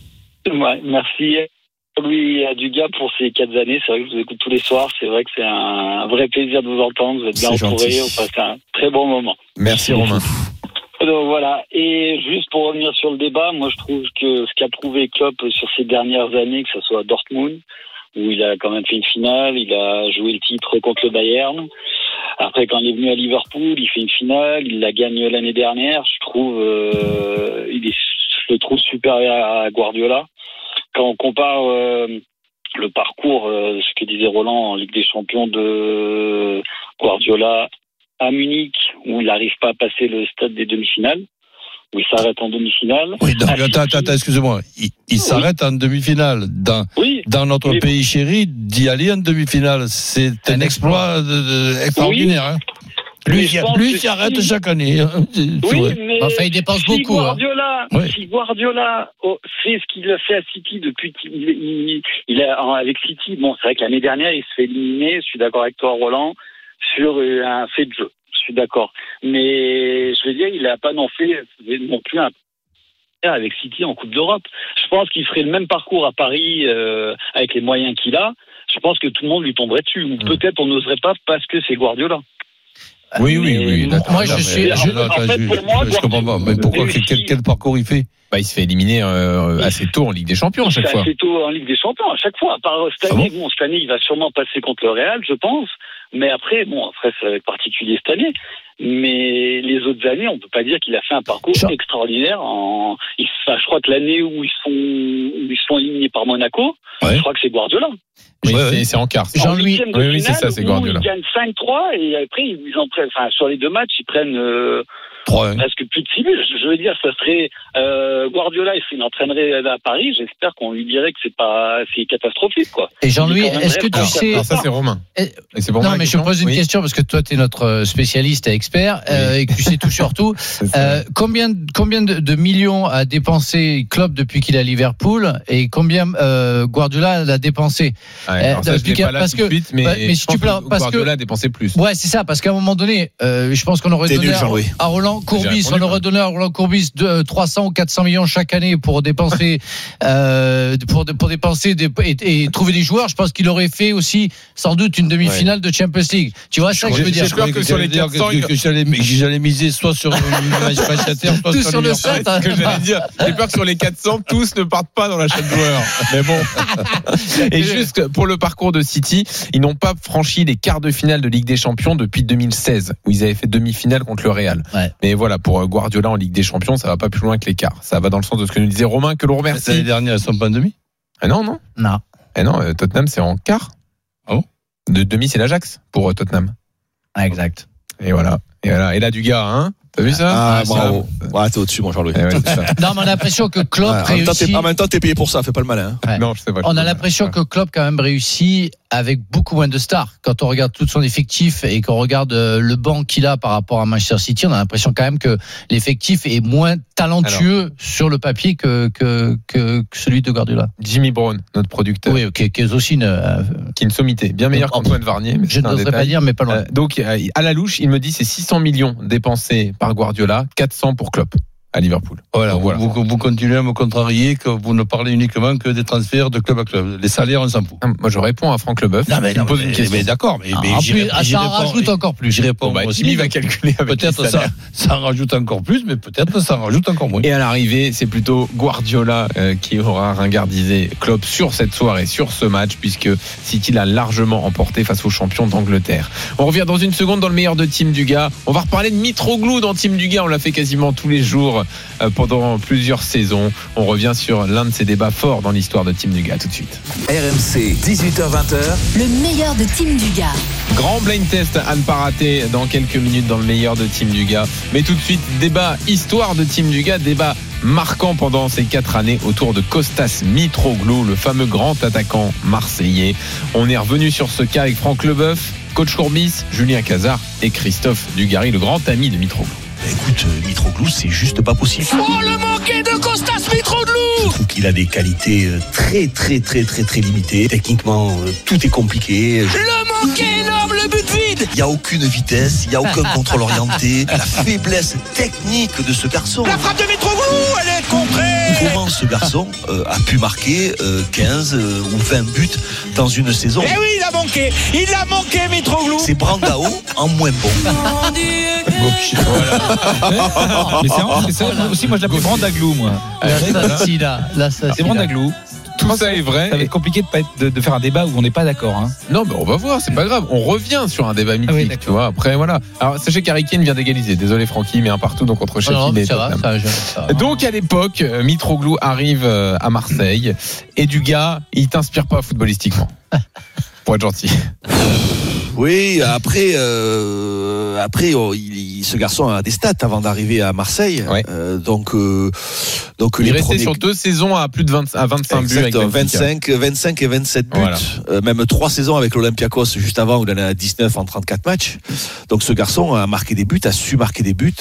Ouais, merci Louis Dugas pour ces quatre années. C'est vrai que je vous écoute tous les soirs. C'est vrai que c'est un vrai plaisir de vous entendre. Vous êtes bien entourés. On passe un très bon moment. Merci Romain. Donc voilà, et juste pour revenir sur le débat, moi je trouve que ce qu'a prouvé Klopp sur ces dernières années, que ce soit à Dortmund, où il a quand même fait une finale, il a joué le titre contre le Bayern, Après, quand il est venu à Liverpool, il fait une finale, il la gagne l'année dernière. Je trouve, euh, il est, je le trouve supérieur à Guardiola. Quand on compare euh, le parcours, euh, ce que disait Roland en Ligue des Champions de Guardiola à Munich, où il n'arrive pas à passer le stade des demi-finales, où il s'arrête en demi-finale. Oui, donc, attends, attends, attends, excusez-moi. Il, il oui. s'arrête en demi-finale. Dans, oui, dans notre mais... pays chéri, d'y aller en demi-finale, c'est un, un exploit de, de, extraordinaire. Oui. Hein. Lui, lui il s'arrête si... chaque année. Oui, mais enfin, il dépense si beaucoup. Guardiola, hein. oui. Si Guardiola fait ce qu'il a fait à City depuis qu'il il, il est avec City, bon, c'est vrai que l'année dernière, il se fait éliminer, je suis d'accord avec toi, Roland, sur un fait de jeu. Je suis d'accord. Mais je veux dire, il n'a pas non fait non plus un avec City en Coupe d'Europe. Je pense qu'il ferait le même parcours à Paris euh, avec les moyens qu'il a. Je pense que tout le monde lui tomberait dessus. Ou peut-être on n'oserait pas parce que c'est Guardiola. Oui, oui, oui. Moi, moi, je suis. Je, en fait, je, pour moi, je, je comprends pas. Mais pourquoi quel, quel parcours il fait? Bah, il se fait éliminer euh, assez tôt en Ligue des Champions à chaque fois. Assez tôt en Ligue des Champions à chaque fois. Par cette année, ah bon, bon, cette année, il va sûrement passer contre le Real, je pense. Mais après, bon, après, ça va être particulier cette année. Mais les autres années, on peut pas dire qu'il a fait un parcours Jean... extraordinaire. En, il, enfin, je crois que l'année où ils sont, où ils sont éliminés par Monaco, ouais. je crois que c'est Guardiola. Oui, ouais, c'est, c'est en quart. Jean-Louis, oui, oui, c'est ça, c'est Guardiola. Ils gagnent cinq trois et après, ils en prennent, enfin, sur les deux matchs, ils prennent euh, trois, presque plus de six buts. Je veux dire, ça serait euh, Guardiola, s'il entraînerait à Paris, j'espère qu'on lui dirait que c'est pas, c'est catastrophique, quoi. Et Jean-Louis, est-ce que tu alors, sais, alors ça c'est Romain. Et c'est pour non, moi mais je pose une oui. question parce que toi, tu es notre spécialiste et expert oui. euh, et que tu sais tout sur tout. euh, combien, combien de, de millions a dépensé Klopp depuis qu'il est à Liverpool et combien euh, Guardiola l'a dépensé? Ouais, alors ça, je pas là parce tout de suite, mais, bah, mais si tu peux, parce Guardiola que, a dépensé plus. Ouais, c'est ça, parce qu'à un moment donné, euh, je pense qu'on aurait T'es donné à, à Roland Courbis, on aurait donné à Roland Courbis de, trois cents ou quatre cents millions chaque année pour dépenser, euh, pour, pour dépenser des, et, et trouver des joueurs. Je pense qu'il aurait fait aussi sans doute une demi-finale ouais. de Champions League. Tu vois, ça que je veux dire. J'ai peur que sur les quatre cents, que j'allais, j'allais miser soit sur Manchester, soit tous sur le sept. Ce que j'allais dire. J'ai peur que sur les quatre cents, tous ne partent pas dans l'achat de joueurs. Mais bon. Et juste pour le parcours de City, ils n'ont pas franchi les quarts de finale de Ligue des Champions depuis deux mille seize, où ils avaient fait demi-finale contre le Real. Ouais. Mais voilà, pour Guardiola en Ligue des Champions, ça va pas plus loin que les quarts. Ça va dans le sens de ce que nous disait Romain, que l'on remercie. L'année dernière, elles sont pas en demi? Ah non, non. Non. Eh non, Tottenham, c'est en quart. Ah bon? De demi, c'est l'Ajax pour Tottenham. Ah, exact. Et voilà. Et voilà. Et là, du gars, hein? T'as vu ça? Ah, bravo. Ouais, t'es au-dessus, mon Jean-Louis. Ouais, non, mais on a l'impression que Klopp ouais, réussit. En même temps, t'es payé pour ça, fais pas le malin. Ouais. Non, je sais pas. On a l'impression ouais. que Klopp, quand même, réussit avec beaucoup moins de stars. Quand on regarde tout son effectif et qu'on regarde le banc qu'il a par rapport à Manchester City, on a l'impression quand même que l'effectif est moins talentueux Alors, sur le papier que, que, que, que celui de Guardiola. Jimmy Brown, notre producteur. Oui, okay, qui est aussi une, euh, qui est une sommité, bien meilleur qu'Antoine Varnier. Mais je n'oserais pas dire, mais pas loin. Euh, donc, à la louche, il me dit c'est six cents millions dépensés par Guardiola, quatre cents pour Klopp à Liverpool. Voilà, donc, voilà. Vous, vous continuez à me contrarier que vous ne parlez uniquement que des transferts de club à club. Les salaires, on s'en fout. Ah, moi, je réponds à Franck Leboeuf. Non, mais, non, pose mais, une question. mais d'accord, mais, ah, mais j'y, plus, j'y ça en rajoute encore plus. J'y réponds. Bon, bah, Jimmy va calculer avec peut-être ça, ça en rajoute encore plus, mais peut-être ça en rajoute encore moins. Et à l'arrivée, c'est plutôt Guardiola euh, qui aura ringardisé Klopp sur cette soirée, sur ce match, puisque City l'a largement emporté face aux champions d'Angleterre. On revient dans une seconde dans le meilleur de Team Dugas. On va reparler de Mitroglou dans Team Dugas. On l'a fait quasiment tous les jours euh, pendant plusieurs saisons. On revient sur l'un de ces débats forts dans l'histoire de Team Dugas tout de suite. R M C, dix-huit heures vingt. Le meilleur de Team Dugas. Grand blind test à ne pas rater dans quelques minutes dans le meilleur de Team Dugas. Mais tout de suite, débat histoire de Team Dugas, débat marquant pendant ces quatre années autour de Kostas Mitroglou, le fameux grand attaquant marseillais. On est revenu sur ce cas avec Franck Leboeuf, coach Courbis, Julien Cazard et Christophe Dugarry, le grand ami de Mitroglou. Écoute, Mitroglou, c'est juste pas possible. Oh, le manqué de Kostas Mitroglou! Je trouve qu'il a des qualités très, très, très, très, très limitées. Techniquement, tout est compliqué. Le manqué énorme, le but vide! Il n'y a aucune vitesse, il n'y a aucun contrôle orienté. La faiblesse technique de ce garçon. La frappe de Mitroglou, elle est contrée! Comment ce garçon euh, a pu marquer euh, quinze euh, ou vingt buts dans une saison? Eh oui, il a manqué! Il a manqué, Mitroglou! C'est Brandao en moins bon. Voilà. Mais c'est, c'est ça aussi, moi je l'appelle Brandaglou, moi. La Sassina, la Sassina. C'est Brandaglou. Tout ça est vrai. Ça va être compliqué de, pas être, de, de faire un débat où on n'est pas d'accord. Hein. Non, mais on va voir, c'est pas grave. On revient sur un débat mythique, ah oui, tu vois. Après, voilà. Alors, sachez qu'Harry Kane vient d'égaliser. Désolé, Francky, mais un partout donc contre Sheffield. Non, ça va, ça, ça, ça. Donc, à l'époque, Mitroglou arrive à Marseille et du gars, il t'inspire pas footballistiquement. Pour être gentil. Oui, après, euh, après, oh, il, il, ce garçon a des stats avant d'arriver à Marseille. Ouais. Euh, donc, euh, donc il les restait premiers... sur deux saisons à plus de vingt, à vingt-cinq Exactement, buts avec vingt-cinq, vingt-cinq et vingt-sept buts. Voilà. Euh, même trois saisons avec l'Olympiakos juste avant où il en a dix-neuf en trente-quatre matchs. Donc, ce garçon a marqué des buts, a su marquer des buts.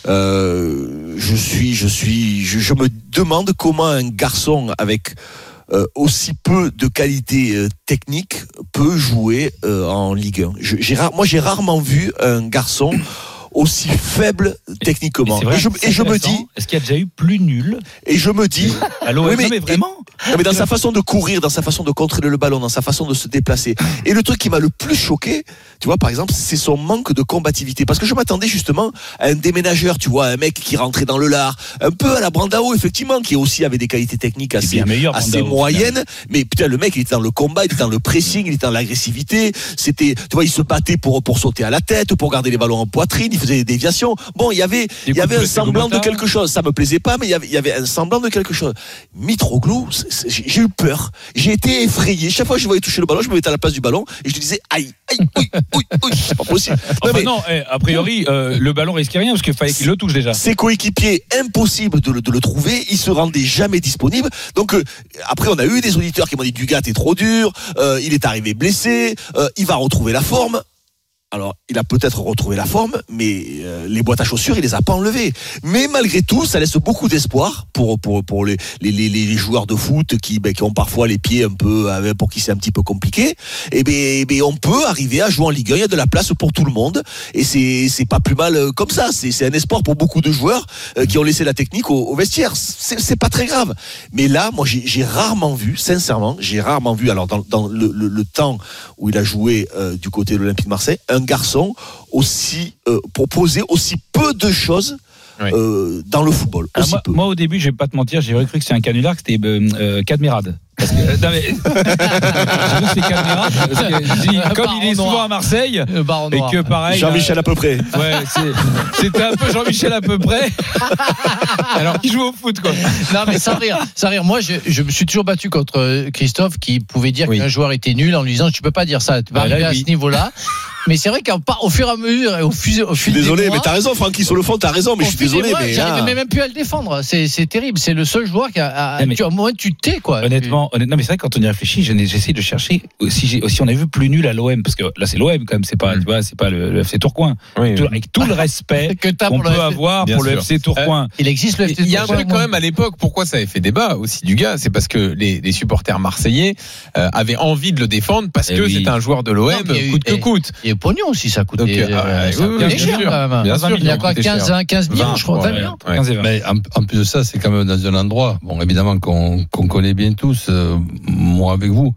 Euh, je suis, je suis, je, je me demande comment un garçon avec Euh, aussi peu de qualité euh, technique peut jouer euh, en Ligue un. Je, j'ai rare, moi, j'ai rarement vu un garçon aussi faible techniquement. Vrai, et je, et je me dis, est-ce qu'il y a déjà eu plus nul? Et je me dis, Allô, oui, mais, mais vraiment et, non, mais dans sa façon de courir, dans sa façon de contrôler le ballon, dans sa façon de se déplacer. Et le truc qui m'a le plus choqué, tu vois, par exemple, c'est son manque de combativité. Parce que je m'attendais justement à un déménageur, tu vois, un mec qui rentrait dans le lard, un peu à la Brandao, effectivement, qui aussi avait des qualités techniques assez, meilleur, assez Brandao, moyennes. Mais putain, le mec, il était dans le combat, il était dans le pressing, il était dans l'agressivité. C'était, tu vois, il se battait pour, pour sauter à la tête, pour garder les ballons en poitrine, il faisait des déviations. Bon, il y avait, il y avait un semblant de quelque chose. Ça me plaisait pas, mais il y avait, il y avait un semblant de quelque chose. Mitroglou, j'ai eu peur. J'ai été effrayé. Chaque fois que je voyais toucher le ballon, je me mettais à la place du ballon et je lui disais, aïe, aïe, oui, oui, oui, c'est pas possible. Non, enfin, mais, non eh, a priori, euh, le ballon risquait rien parce qu'il fallait qu'il le touche déjà. Ses coéquipiers, impossible de le, de le trouver. Il se rendait jamais disponible. Donc, euh, après, on a eu des auditeurs qui m'ont dit, Dugas, t'es trop dur. Euh, il est arrivé blessé. Euh, il va retrouver la forme. Alors, il a peut-être retrouvé la forme, mais euh, les boîtes à chaussures, il les a pas enlevées. Mais malgré tout, ça laisse beaucoup d'espoir pour pour pour les les les, les joueurs de foot qui ben, qui ont parfois les pieds un peu pour qui c'est un petit peu compliqué. Et ben, ben on peut arriver à jouer en Ligue un. Il y a de la place pour tout le monde, et c'est c'est pas plus mal comme ça. C'est c'est un espoir pour beaucoup de joueurs euh, qui ont laissé la technique au, au vestiaire. C'est c'est pas très grave. Mais là, moi, j'ai j'ai rarement vu, sincèrement, j'ai rarement vu. Alors dans dans le le, le temps où il a joué euh, du côté de l'Olympique de Marseille, un garçon aussi euh, proposer aussi peu de choses oui. euh, dans le football. Alors moi, moi, au début, je vais pas te mentir, j'ai cru que c'était un canular, que c'était euh, Cadmerade. Parce que, non mais, c'est Cadmerade, parce que, comme il est souvent noir. à Marseille, et que pareil. Jean-Michel à peu près. Ouais, c'est, c'était un peu Jean-Michel à peu près. Alors, il joue au foot, quoi. Non, mais sans rire, sans rire. Moi, je, je me suis toujours battu contre Christophe qui pouvait dire oui. qu'un joueur était nul en lui disant, tu peux pas dire ça, tu vas arriver à ce niveau-là. Mais c'est vrai qu'au fur et à mesure, au fil, au fil désolé, des mois, mais t'as raison, Francky, sur le fond, t'as raison, mais je suis désolé. Mois, mais j'arrive là... même plus à le défendre. C'est, c'est terrible. C'est le seul joueur qui a, a, tu, au moins, tu tais, quoi. Honnêtement, honnêtement, mais c'est vrai que quand on y réfléchit, j'essaie de chercher si, j'ai, si on a vu plus nul à l'O M, parce que là, c'est l'O M, quand même, c'est pas, mmh. tu vois, c'est pas le, le F C Tourcoing. Oui, tout, oui. Avec tout le respect que qu'on peut F C... avoir Bien pour sûr. le F C Tourcoing. Euh, il existe le F C Tourcoing. Il y a un truc quand même à l'époque, pourquoi ça avait fait débat aussi du gars, c'est parce que les, les supporters marseillais euh, avaient envie de le défendre parce et que oui. c'était un joueur de l'O M, non, coûte que coûte. Et pognon aussi, ça coûte. Donc, euh, euh, oui, oui, bien sûr, quand même. Il y a quoi, quinze, quinze millions, je crois, vingt millions. Mais en, en plus de ça, c'est quand même dans un endroit, bon, évidemment, qu'on, qu'on connaît bien tous, euh, moi avec vous,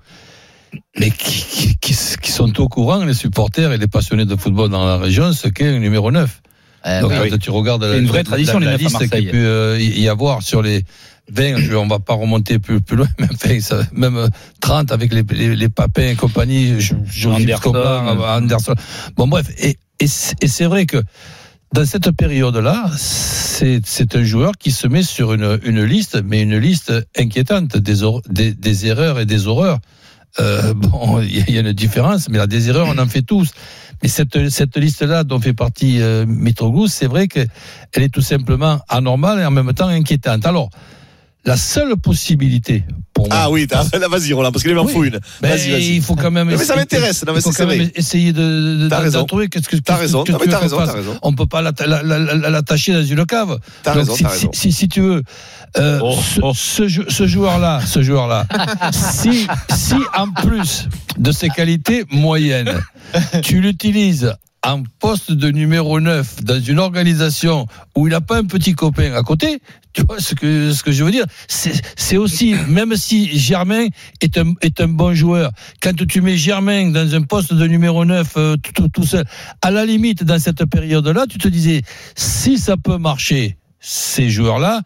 mais qui, qui, qui, qui sont au courant, les supporters et les passionnés de football dans la région, ce qu'est le numéro neuf. Euh, Donc, oui, quand oui. tu regardes la, une vraie tradition, la, la liste qu'il peut euh, y avoir sur les vingt, je, on va pas remonter plus, plus loin, mais enfin, ça, même trente avec les, les, les Papins et compagnie, je, je Anderson, Anderson. Bon, bref, et, et, et c'est vrai que dans cette période-là, c'est, c'est un joueur qui se met sur une, une liste, mais une liste inquiétante des, or, des, des erreurs et des horreurs. Euh, bon, il y a une différence, mais là, des erreurs, on en fait tous. Mais cette, cette liste-là dont fait partie euh, Mitroglou, c'est vrai qu'elle est tout simplement anormale et en même temps inquiétante. Alors, la seule possibilité pour moi. Ah oui, là, vas-y Roland, parce qu'il m'en oui. faut une. Vas-y, vas-y. Il faut quand même. Mais ça m'intéresse. Non, mais il faut c'est quand même vrai. essayer de, de, t'as de, raison. de trouver qu'est-ce que. T'as raison. Que, non, mais t'as raison, t'as raison. On peut pas l'attacher dans une cave. T'as Donc, raison, si, t'as raison. Si, si, si tu veux, euh, oh, oh. Ce, ce, ce joueur-là, ce joueur-là, si, si en plus de ses qualités moyennes, tu l'utilises en poste de numéro neuf dans une organisation où il n'a pas un petit copain à côté, tu vois ce que, ce que je veux dire, c'est, c'est aussi, même si Germain est un, est un bon joueur, quand tu mets Germain dans un poste de numéro neuf euh, tout, tout seul, à la limite dans cette période-là, tu te disais, si ça peut marcher, ces joueurs-là,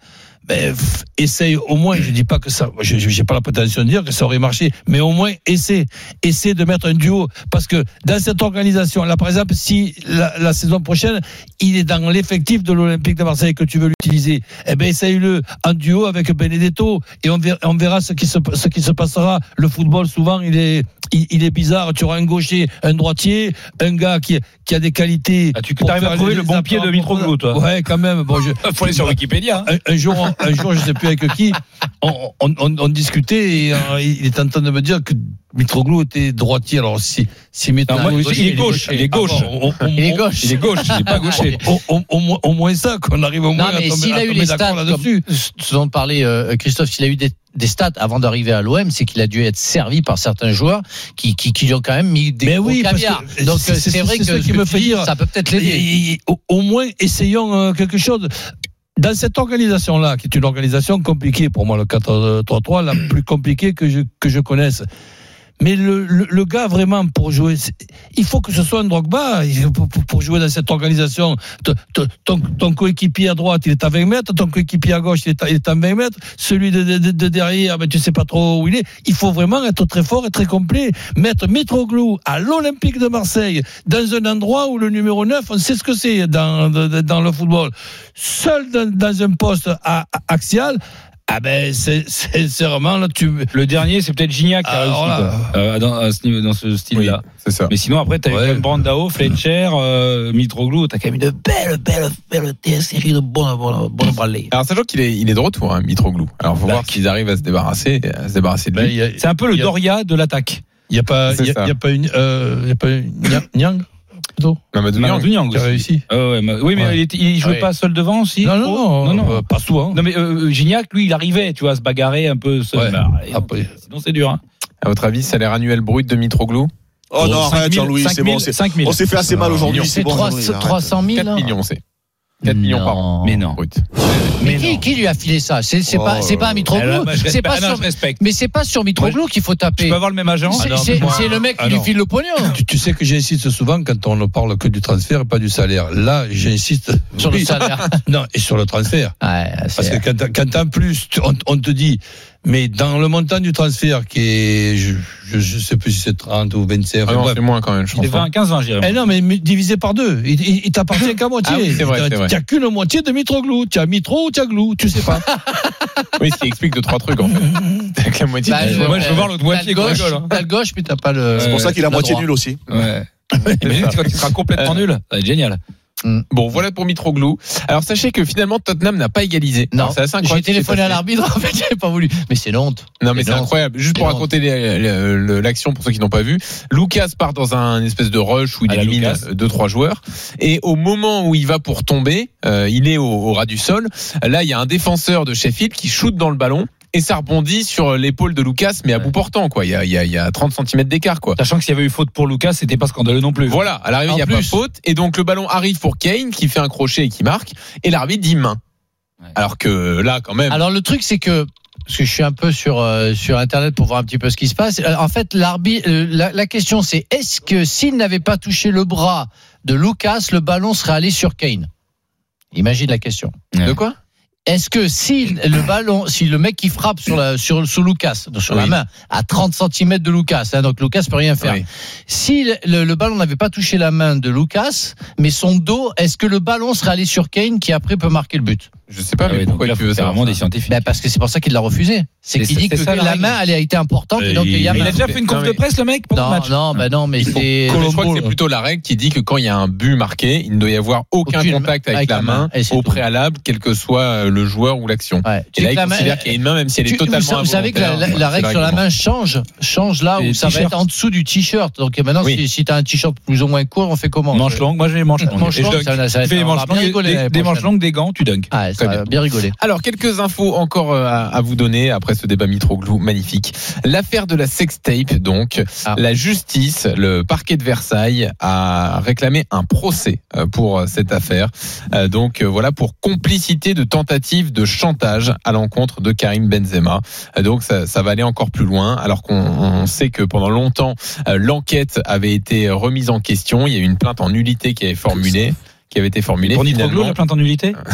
ben, pff, essaye au moins, je dis pas que ça, je j'ai pas la prétention de dire que ça aurait marché, mais au moins essaie, essaie de mettre un duo, parce que dans cette organisation, là par exemple, si la, la saison prochaine, il est dans l'effectif de l'Olympique de Marseille que tu veux l'utiliser, eh ben essaye-le en duo avec Benedetto, et on verra, on verra ce qui se, ce qui se passera. Le football, souvent, il est, il, il est bizarre. Tu auras un gaucher, un droitier, un gars qui, qui a des qualités. Ah, tu arrives à trouver le bon pied de Mitroglou, toi. Ouais, quand même. Bon, je, faut aller sur Wikipédia. Un, un jour, un jour, je sais plus avec qui, on, on, on, on discutait et euh, il est en train de me dire que Mitroglou était droitier. Alors si, si Mitroglou, non, il est gauche, il est gauche, il est gauche, il est gauche, il est pas gaucher. Au, au, au, moins, au moins ça, qu'on arrive au moins non, mais à tomber, s'il a à eu tomber les d'accord stats, là-dessus. comme ce dont parlait euh, Christophe, s'il a eu des, des stats avant d'arriver à l'O M, c'est qu'il a dû être servi par certains joueurs qui, qui, qui lui ont quand même mis des mais gros oui, caviar. Que, donc c'est, c'est, c'est vrai c'est que ce qui me fait dire, ça peut peut-être l'aider. Au, au moins, essayons euh, quelque chose. Dans cette organisation-là, qui est une organisation compliquée, pour moi, le quatre trois trois, la plus compliquée que je, que je connaisse. Mais le, le, le gars, vraiment, pour jouer, il faut que ce soit un Drogba pour, pour, pour jouer dans cette organisation. Ton, ton, ton coéquipier à droite, il est à vingt mètres, ton coéquipier à gauche, il est à, il est à vingt mètres, celui de, de, de derrière, ben, tu sais pas trop où il est. Il faut vraiment être très fort et très complet. Mettre Mitroglou à l'Olympique de Marseille, dans un endroit où le numéro neuf, on sait ce que c'est dans, dans le football. Seul dans, dans un poste à, à, axial, ah ben c'est sincèrement là tu le dernier c'est peut-être Gignac qui a réussi là, euh, dans, à ce niveau, dans ce style-là. Oui, c'est ça. Mais sinon après t'as ouais. eu Brandao, Fletcher, euh, Mitroglou, t'as quand même une belle belle belle série de bonnes bonnes bonnes balais. Alors sachant qu'il est il est de retour hein, Mitroglou. Alors faut bah, voir s'ils arrivent à se débarrasser à se débarrasser de lui. Bah, a, c'est un peu le Doria de l'attaque. Il y a pas il y, y a pas une euh, il y a pas une Niang plutôt. Mamadou Niang qui a réussi. Ah ouais, ma, oui, mais ouais. il, il jouait ouais. pas seul devant aussi. Non, non, non, non, euh, pas souvent. Non, mais euh, Gignac, lui, il arrivait, tu vois, à se bagarrer un peu. Seul. Ouais. Bah, après. Sinon, c'est dur. Hein. À votre avis, salaire annuel brut de Mitroglou? Oh non, arrête, Jean-Louis, c'est bon. On s'est fait assez mal aujourd'hui. C'est trois cent mille. quatre millions, c'est. quatre millions par an. Mais non. Brut. Mais, mais qui, qui lui a filé ça? C'est, c'est oh, pas, c'est pas Mitroglou. C'est pas sur, mais c'est pas sur Mitroglou qu'il faut taper. Tu peux avoir le même agent. C'est, ah non, c'est, moi, c'est le mec qui ah lui file le pognon. Tu, tu sais que j'insiste souvent quand on ne parle que du transfert et pas du salaire. Là, j'insiste sur le salaire. Non, et sur le transfert. Ouais, parce que quand, quand en plus on, on te dit, mais dans le montant du transfert qui est, je, je, je sais plus si c'est trente ou vingt-cinq. Ah non, c'est moins quand même, je pense. C'est vingt, quinze, vingt, j'irais. Eh non, mais divisé par deux. Il, il, il t'appartient qu'à moitié. Ah oui, c'est vrai, c'est vrai. Tu n'as qu'une moitié de Mitroglou. Tu as Mitro ou tu as Glou, tu sais pas. Oui, ce qui explique deux, trois trucs, en fait. Avec la moitié. Bah, de... je, moi, je veux voir l'autre moitié. Gauche, t'as le gauche, mais t'as pas le. C'est pour ça qu'il a moitié nul aussi. Ouais. Mais tu vois qu'il sera complètement nul. Ça va être génial. Bon, voilà pour Mitroglou. Alors sachez que finalement Tottenham n'a pas égalisé. Non, alors, c'est assez incroyable. J'ai téléphoné à l'arbitre, en fait, j'avais pas voulu. Mais c'est honte. Non, mais c'est, c'est honte. incroyable. Juste pour raconter les, les, les, l'action pour ceux qui n'ont pas vu. Lucas part dans un espèce de rush où il élimine deux trois joueurs. Et au moment où il va pour tomber, euh, il est au, au ras du sol. Là, il y a un défenseur de Sheffield qui shoot dans le ballon. Et ça rebondit sur l'épaule de Lucas, mais à bout portant, quoi. Il y a, il y a, il y a trente centimètres d'écart, quoi. Sachant que s'il y avait eu faute pour Lucas, c'était pas scandaleux non plus. Voilà. À l'arrivée, il n'y a plus. Pas faute. Et donc, le ballon arrive pour Kane, qui fait un crochet et qui marque. Et l'arbitre dit main. Ouais. Alors que là, quand même. Alors, le truc, c'est que, parce que je suis un peu sur, euh, sur Internet pour voir un petit peu ce qui se passe. En fait, l'arbitre, la, la question, c'est est-ce que s'il n'avait pas touché le bras de Lucas, le ballon serait allé sur Kane? Imagine la question. Ouais. De quoi? Est-ce que si le ballon, si le mec qui frappe sur la, sur, sur Lucas, sur oui. la main, à trente centimètres de Lucas, hein, donc Lucas peut rien faire. Oui. Si le, le, le ballon n'avait pas touché la main de Lucas, mais son dos, est-ce que le ballon serait allé sur Kane qui après peut marquer le but? Je sais pas, ah mais oui, pourquoi il veut ça vraiment des scientifiques. Ben parce que c'est pour ça qu'il l'a refusé. C'est, c'est qu'il dit que ça, la main, elle a été importante. Et et donc, il, y a il a déjà fait une conf de presse, le mec, pour non, le match. Non, ben non, mais il c'est. Je crois que c'est plutôt la règle qui dit que quand il y a un but marqué, il ne doit y avoir aucun Aucune contact avec, avec la main, main au préalable, quel que soit le joueur ou l'action. Ouais. Et là, il considère qu'il y a une main, même si elle est totalement. Vous savez que la, la, la règle sur la main change, change là où ça va être en dessous du t-shirt. Donc maintenant, si, si t'as un t-shirt plus ou moins court, on fait comment? Manche longue, moi j'ai les manches longues. Manche longue, ça, ça fais les manches longues, des manches longues, des gants, tu dunks. Ah, ça va bien rigoler. Alors quelques infos encore à, à vous donner après ce débat Mitroglou magnifique. L'affaire de la sextape, donc ah. la justice, le parquet de Versailles a réclamé un procès pour cette affaire. Donc voilà, pour complicité de tentative de chantage à l'encontre de Karim Benzema. Donc ça, ça va aller encore plus loin, alors qu'on on sait que pendant longtemps l'enquête avait été remise en question. Il y a eu une plainte en nullité qui avait formulée. qui avait été formulée. Pour Mitroglou, la plainte en nullité?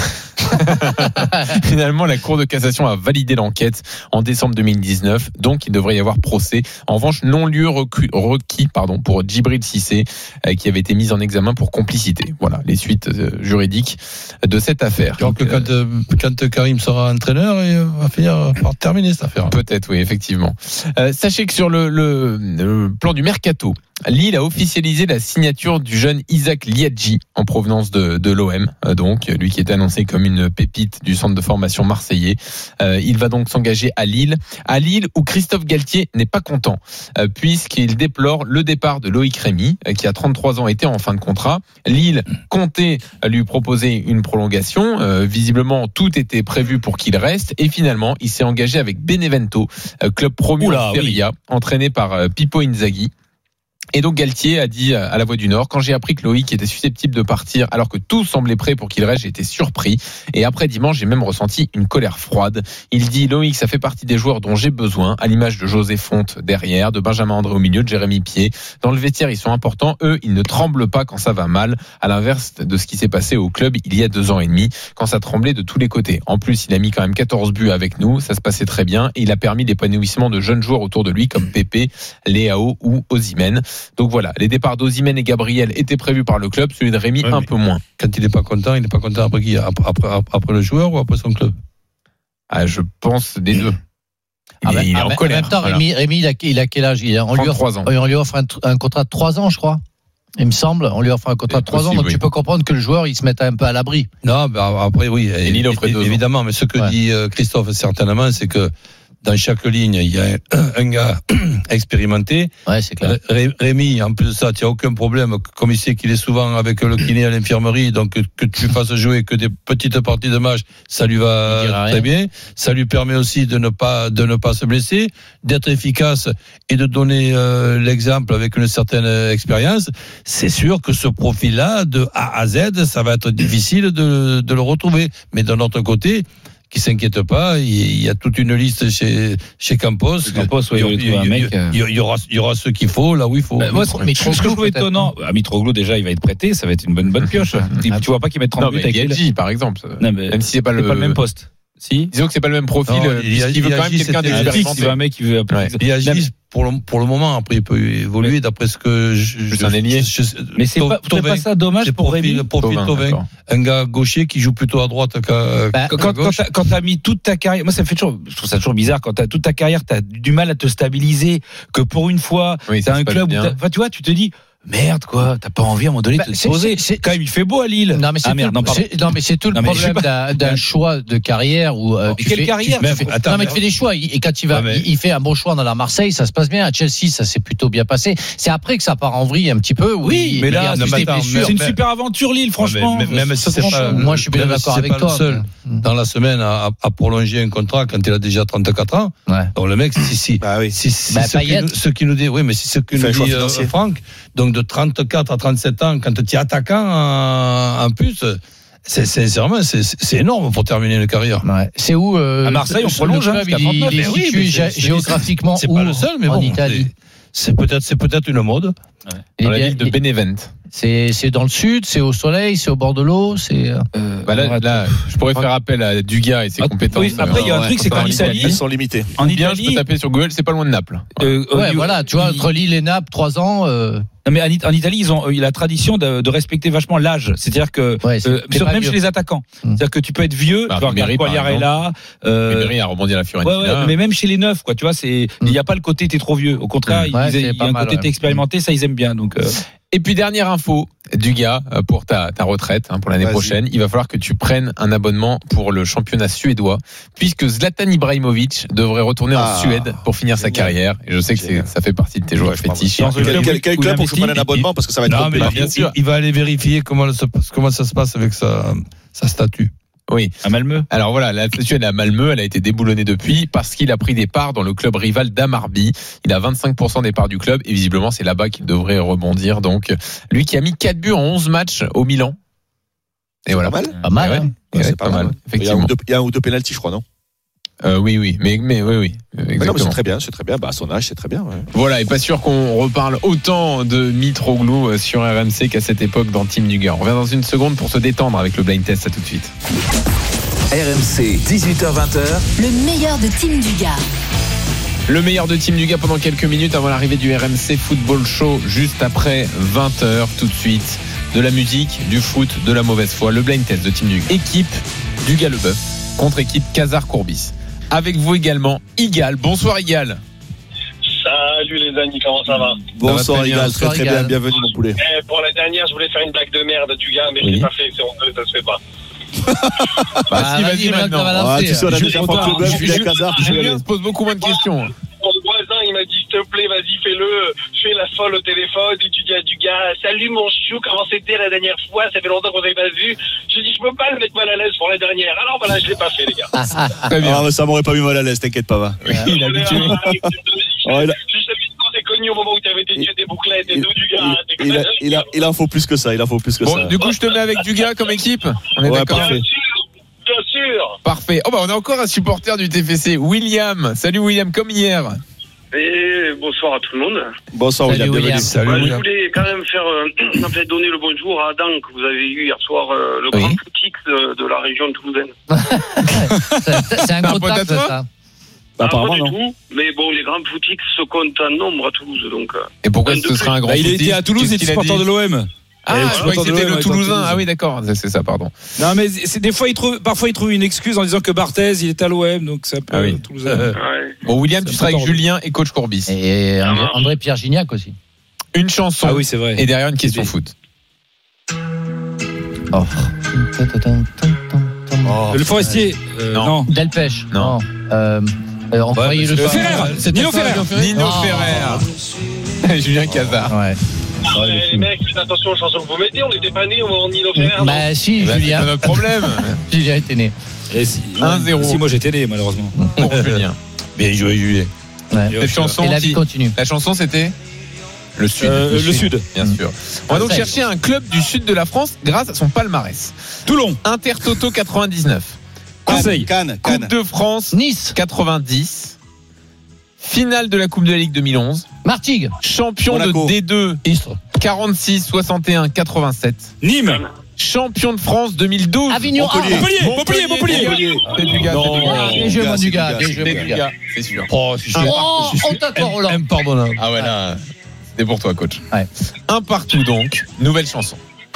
Finalement, la Cour de cassation a validé l'enquête en décembre deux mille dix-neuf, donc il devrait y avoir procès. En revanche, non-lieu requis, requis pardon, pour Djibril Cissé, euh, qui avait été mis en examen pour complicité. Voilà les suites euh, juridiques de cette affaire. Donc, donc quand, euh, quand Karim sera entraîneur, il va finir par terminer cette affaire. Peut-être, oui, effectivement. Euh, sachez que sur le, le, le plan du mercato, Lille a officialisé la signature du jeune Isaac Liadji en provenance de, de l'O M, donc lui qui est annoncé comme une pépite du centre de formation marseillais. Euh, il va donc s'engager à Lille, à Lille où Christophe Galtier n'est pas content euh, puisqu'il déplore le départ de Loïc Rémy euh, qui à trente-trois ans était en fin de contrat. Lille comptait lui proposer une prolongation, euh, visiblement tout était prévu pour qu'il reste et finalement il s'est engagé avec Benevento, euh, club promu Oula, en Serie A, oui. entraîné par euh, Pippo Inzaghi. Et donc Galtier a dit à La Voix du Nord, quand j'ai appris que Loïc était susceptible de partir alors que tout semblait prêt pour qu'il reste, j'ai été surpris. Et après dimanche, j'ai même ressenti une colère froide. Il dit, Loïc, ça fait partie des joueurs dont j'ai besoin, à l'image de José Fonte derrière, de Benjamin André au milieu, de Jérémy Pied. Dans le vestiaire, ils sont importants. Eux, ils ne tremblent pas quand ça va mal, à l'inverse de ce qui s'est passé au club il y a deux ans et demi, quand ça tremblait de tous les côtés. En plus, il a mis quand même quatorze buts avec nous, ça se passait très bien, et il a permis l'épanouissement de jeunes joueurs autour de lui, comme Pépé, Léao ou Osimhen. Donc voilà, les départs d'Osimhen et Gabriel étaient prévus par le club, celui de Rémy ouais, un peu moins. Quand il n'est pas content, il n'est pas content après qui après, après, après le joueur ou après son club? Ah, je pense des deux. Il ah est, ben, il est ah en ben, colère. En même temps, voilà. Rémy, Rémy il, a, il a quel âge? il a, on, lui offre, ans. on lui offre un, un contrat de trois ans, je crois. Il me semble, on lui offre un contrat de trois ans, donc oui. Tu peux comprendre que le joueur il se mette un peu à l'abri. Non, ben après oui, et Lille offre deux évidemment, ans. Mais ce que ouais. dit Christophe certainement, c'est que dans chaque ligne, il y a un, un gars expérimenté. Ouais, c'est clair. Ré, Rémy, en plus de ça, tu n'as aucun problème, comme il sait qu'il est souvent avec le kiné à l'infirmerie, donc que, que tu fasses jouer que des petites parties de match, ça lui va très bien. Ça lui permet aussi de ne pas de ne pas se blesser, d'être efficace et de donner euh, l'exemple avec une certaine expérience. C'est sûr que ce profil-là, de A à Z, ça va être difficile de, de le retrouver. Mais d'un autre côté, qui s'inquiète pas, il y a toute une liste chez chez Campos. Campos, oui, il, il, un mec, il, y aura il y aura ceux qu'il faut là où il faut. Bah, moi, mais ce que je trouve étonnant, à Mitroglou déjà, il va être prêté, ça va être une bonne bonne pioche. Tu vois pas qu'il met trente buts avec Galtier, par exemple. Non, mais même si c'est pas le, pas le même poste. Si. Disons que c'est pas le même profil. Non, il, il, il veut quand même quelqu'un d'expérimenté. Il veut un mec qui veut. Ouais. Il agit pour le pour le moment. Après, il peut évoluer oui. d'après ce que je. C'est un ailier. Mais c'est pas, pas ça dommage pour Rémy. Profil Thauvin, un gars gaucher qui joue plutôt à droite qu'à. Bah, quand quand t'as, quand t'as mis toute ta carrière, moi ça me fait toujours, je trouve ça toujours bizarre quand t'as toute ta carrière, t'as du mal à te stabiliser, que pour une fois, oui, t'as un club où enfin tu vois, tu te dis. Merde quoi, t'as pas envie à un moment donné de bah, te poser. C'est, c'est, quand même il fait beau à Lille. Non mais c'est, ah, merde, tout, non, c'est, non, mais c'est tout le non, problème d'un, d'un choix de carrière où euh, tu quelle fais, carrière tu, tu fais, attends, non mais tu fais des choix et quand il va, ouais, mais... il fait un bon choix dans la Marseille, ça se passe bien. À Chelsea, ça s'est plutôt bien passé. C'est après que ça part en vrille un petit peu. Oui, il, mais là, non, mais attends, c'est une mais... super aventure Lille, franchement. Mais, mais, même si c'est pas, moi je suis bien d'accord avec toi. Seul dans la semaine à, à prolonger un contrat quand il a déjà trente-quatre ans. Donc le mec, si si, si ce qui nous dit, oui, mais c'est ce que nous dit Franck, donc de trente-quatre à trente-sept ans, quand tu es attaquant en, en plus, c'est, c'est, c'est vraiment c'est, c'est énorme pour terminer une carrière. Ouais. C'est où euh, à Marseille, on prolonge le club, hein, il, il est oui, situé gé- géographiquement c'est où, pas le seul, mais en bon, Italie. C'est, c'est peut-être c'est peut-être une mode. Ouais. Dans la ville de Benevent. C'est, c'est dans le sud, c'est au soleil, c'est au bord de l'eau, c'est. Euh, bah là, là, je pourrais faire appel à Dugas et ses ah, compétences. Oui, après, il y a un ouais, truc, c'est qu'en Italie, elles sont limitées. En Italie, je peux taper sur Google, c'est pas loin de Naples. Euh, ouais, voilà, tu vois, entre Lille et Naples, trois ans. Euh... Non, mais en Italie, ils ont eu la tradition de, de respecter vachement l'âge. C'est-à-dire que ouais, c'est, euh, c'est même vieux. Chez les attaquants, mmh. c'est-à-dire que tu peux être vieux, bah, tu vois, regarde Quagliarella. Ribéry a rebondi à la Fiorentina. Ouais, ouais, mais même chez les neufs, quoi, tu vois, c'est il mmh. n'y a pas le côté t'es trop vieux. Au contraire, mmh. ouais, il y a un côté t'es expérimenté, ça ils aiment bien. Donc. Et puis dernière info du gars pour ta, ta retraite hein, pour l'année Vas-y. prochaine, il va falloir que tu prennes un abonnement pour le championnat suédois puisque Zlatan Ibrahimovic devrait retourner ah, en Suède pour finir génial. sa carrière et je sais que c'est, ça fait partie de tes joueurs fétiches. Quel, quel, quel club pour que je prenne un abonnement parce que ça va être non, mais bien sûr. Il va aller vérifier comment, comment ça se passe avec sa, sa statue. Oui, à Malmö. Alors voilà, la statue elle est à Malmö, elle a été déboulonnée depuis parce qu'il a pris des parts dans le club rival d'Hammarby. Il a vingt-cinq pour cent des parts du club et visiblement c'est là-bas qu'il devrait rebondir. Donc lui qui a mis quatre buts en onze matchs au Milan. Et c'est voilà. Pas mal. Pas mal. Ouais, hein. ouais, c'est pas, pas mal. mal. Effectivement. Il y a un ou deux pénaltys, je crois, non? Euh, oui, oui, mais, mais oui, oui. Exactement. Non, mais c'est très bien, c'est très bien. Bah, à son âge, c'est très bien. Ouais. Voilà, et pas sûr qu'on reparle autant de Mitroglou sur R M C qu'à cette époque dans Team Dugas. On revient dans une seconde pour se détendre avec le blind test. À tout de suite. R M C, dix-huit heures vingt. Le meilleur de Team Dugas. Le meilleur de Team Dugas pendant quelques minutes avant l'arrivée du R M C Football Show, juste après vingt heures, tout de suite. De la musique, du foot, de la mauvaise foi. Le blind test de Team Dugas. Équipe Dugas-Leboeuf contre équipe Casar-Courbis. Avec vous également, Igal. Bonsoir Igal. Salut les amis, comment ça va? Bonsoir Igal, très très bien, bienvenue mon poulet. Eh, pour la dernière, je voulais faire une blague de merde du gars, mais oui. je l'ai pas fait, c'est honteux, ça se fait pas. Bah si, vas-y maintenant. Ah, tu sais, on a déjà fait le bœuf, il est Casar. Julien se pose beaucoup moins de questions. Mon voisin, il m'a dit, s'il te plaît, vas-y, fais-le, fais la folle au téléphone, et tu dis à du gars, salut mon chou, comment c'était la dernière fois, ça fait longtemps qu'on s'est pas vu. Je dis, je peux pas le mettre mal à l'aise pour la dernière. Alors voilà, je l'ai pas fait, les gars. Très bien. Ah, mais ça m'aurait pas mis mal à l'aise, t'inquiète pas, va. Oui, il a habitué. Connu au moment où tu avais des, des bouclettes et tout du gars. Il, il, a, il, a, il en faut plus que ça, il en faut plus que bon, ça. Du coup, je te mets avec Dugas comme équipe. On est ouais, d'accord. Parfait. Bien sûr. Parfait. Oh bah on a encore un supporter du T F C, William. Salut William, comme hier. Et bonsoir à tout le monde. Bonsoir Salut William. William. Salut, ouais, William. Je voulais quand même faire, euh, en fait, donner le bonjour à Adam que vous avez eu hier soir, euh, le oui. grand footix de, de la région toulousaine. c'est, c'est un gros taxe ça. Bah, pas du non. tout, mais bon, les grands footix se comptent en nombre à Toulouse, donc. Et pourquoi ce serait un grand bah, footix? Il était à Toulouse, il était supporter de l'O M. Ah, je croyais que c'était le Toulousain. Ah oui, d'accord, c'est ça, pardon. Non, mais c'est, des fois, il trouve, parfois, il trouve une excuse en disant que Barthez, il est à l'O M, donc ça peut. Ah oui. Toulousain. Euh, ouais. Bon, William, ça tu seras avec Julien et coach Courbis. Et André, André Pierre Gignac aussi. Une chanson. Ah oui, c'est vrai. Et derrière une question foot. Oh. Oh. Le Forestier. Euh, non. non. Delpech. Non. Euh, euh, on ouais, le Ferrer. Nino Ferrer. Nino Ferrer. Julien Casar. Ouais. Ah, les mecs, faites attention aux chansons que vous mettez, on n'était pas nés au moment de Nino Ferrer. Bah si, bah, Julien. C'est notre problème. Julien était né. Si, un zéro. Si moi j'étais né, malheureusement. Pour Julien. Bien joué, Julien. Ouais. Cette chanson et la vie qui... continue. La chanson c'était le Sud. Euh, le, le Sud. sud, bien sûr. On va donc chercher un club du Sud de la France grâce à son palmarès. Toulon. Intertoto quatre-vingt-dix-neuf. Conseil. Cannes. Coupe de France. Nice. quatre-vingt-dix. Finale de la Coupe de la Ligue deux mille onze. Martigues. Champion Monaco. de D deux. Istres. quarante-six, soixante et un, quatre-vingt-sept. Nîmes. Champion de France deux mille douze. Avignon. Montpellier. Montpellier. Montpellier. Montpellier. Montpellier. C'est du gars. Bien joué, mon du gars. Bien joué, du gars. C'est sûr. Oh, je suis oh, on t'attend, Roland. impardonnable. Ah ouais, là, c'était pour toi, coach. Ouais. Un partout donc. Nouvelle chanson.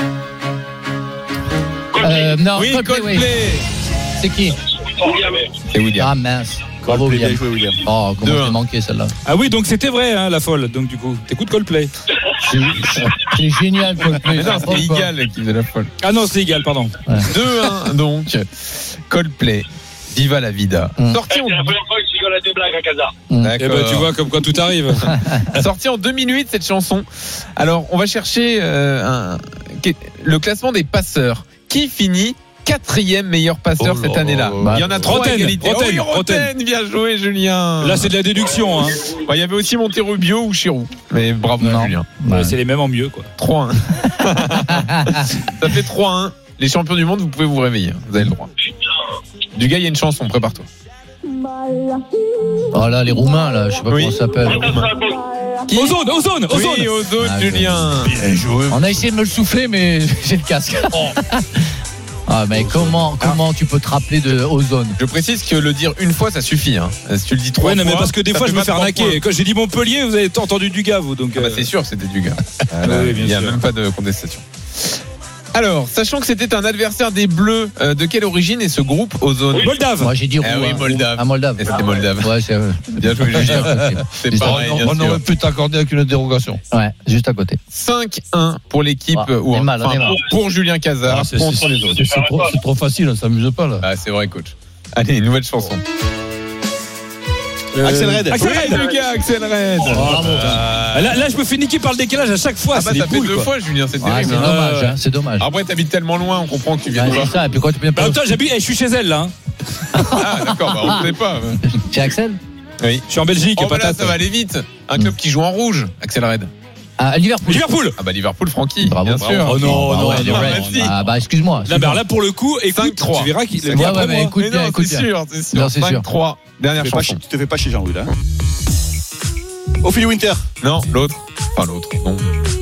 Euh, non, oui, Coldplay. Coldplay. Oui. C'est qui? C'est William. Ah mince. Bravo William. William. William. Oh, comment t'as manqué celle-là. Ah oui, donc c'était vrai, hein, la folle. Donc du coup, t'écoutes Coldplay. C'est, c'est génial Coldplay. Mais non, c'était Igal qui faisait la folle. Ah non, c'est égal, pardon. Ouais. deux un donc. Coldplay. Viva la vida. Mm. Sorti en... C'est la première fois que je rigole à des blagues à Casa. Mm. Eh ben, tu vois comme quoi tout arrive. Sorti en deux mille huit cette chanson. Alors, on va chercher euh, un... le classement des passeurs. Qui finit quatrième meilleur passeur oh cette année-là? bah, Il y en a trois Roten, égalités. Roten, oh oui, Roten, Roten. bien joué Julien. Là, c'est de la déduction. Hein. Bah, il y avait aussi Monterrubio ou Chirou. Mais bravo non. Julien. Ouais, ouais. C'est les mêmes en mieux, quoi. trois un. Ça fait trois un. Les champions du monde, vous pouvez vous réveiller. Vous avez le droit. Du gars, il y a une chanson, prépare-toi. Oh là, les Roumains, là, je sais pas oui. comment ça s'appelle. Qui Ozone, Ozone, Ozone. Oui, Ozone, ah, Julien. Bien joué. On a essayé de me le souffler, mais j'ai le casque. Oh. Ah, mais comment, comment tu peux te rappeler de Ozone? Je précise que le dire une fois, ça suffit. Hein. Si tu le dis trois ouais, fois. non, mais parce que des fois, je me fais arnaquer. Points. Quand j'ai dit Montpellier, vous avez entendu du gars, vous. Donc, ah bah, euh... c'est sûr, c'était du gars. Ah, bah, oui, il n'y a sûr. même pas de contestation. Alors, sachant que c'était un adversaire des Bleus, euh, de quelle origine est ce groupe Ozone? Oui, Moldave. Moi, j'ai dit ah oui, Moldave. Ah, Moldave. Et c'était Moldave. Ouais, c'est bien joué, Julien. C'est pareil. On, on aurait pu t'accorder avec une dérogation. Ouais, juste à côté. cinq un pour l'équipe ah, ou mal, enfin, pour, pour Julien Casar ah, c'est, contre c'est, les autres. C'est, c'est, trop, c'est trop facile, on s'amuse pas là. Ah, c'est vrai, coach. Allez, nouvelle chanson. Euh, Axel Red. Axel Red, le gars, Axel Red. Oh, bravo. Euh, là, là, je me fais niquer par le décalage à chaque fois. Ah bah, c'est ça poules, fait deux quoi. fois, Julien, c'est ah, terrible. c'est hein. dommage, hein, c'est dommage. Après, t'habites tellement loin, on comprend que tu viens ah, de c'est ça, et puis quand tu viens pas. En même temps, j'habite, eh, je suis chez elle, là. Hein. Ah, d'accord, bah, on ne sait pas. Chez Axel? Oui. Je suis en Belgique, oh, patate. Bah là, ça va aller vite. Un club qui joue en rouge, Axel Red. Ah, Liverpool. Liverpool. Ah bah Liverpool, Francky. Bravo, bien bravo. sûr. Oh non, ah, non, ouais, non, Red. non, si. Ah bah excuse-moi. Là, bah, là pour le coup, écoute, cinq trois. tu verras qu'il ouais, ouais, ouais, mais écoute mais bien, non, écoute c'est bien. sûr, c'est sûr. Non, c'est sûr. cinq trois. Dernière chanson. Tu te fais pas chez Jean-Louis là. Ophélie Winter. Non, l'autre. Enfin l'autre. Non.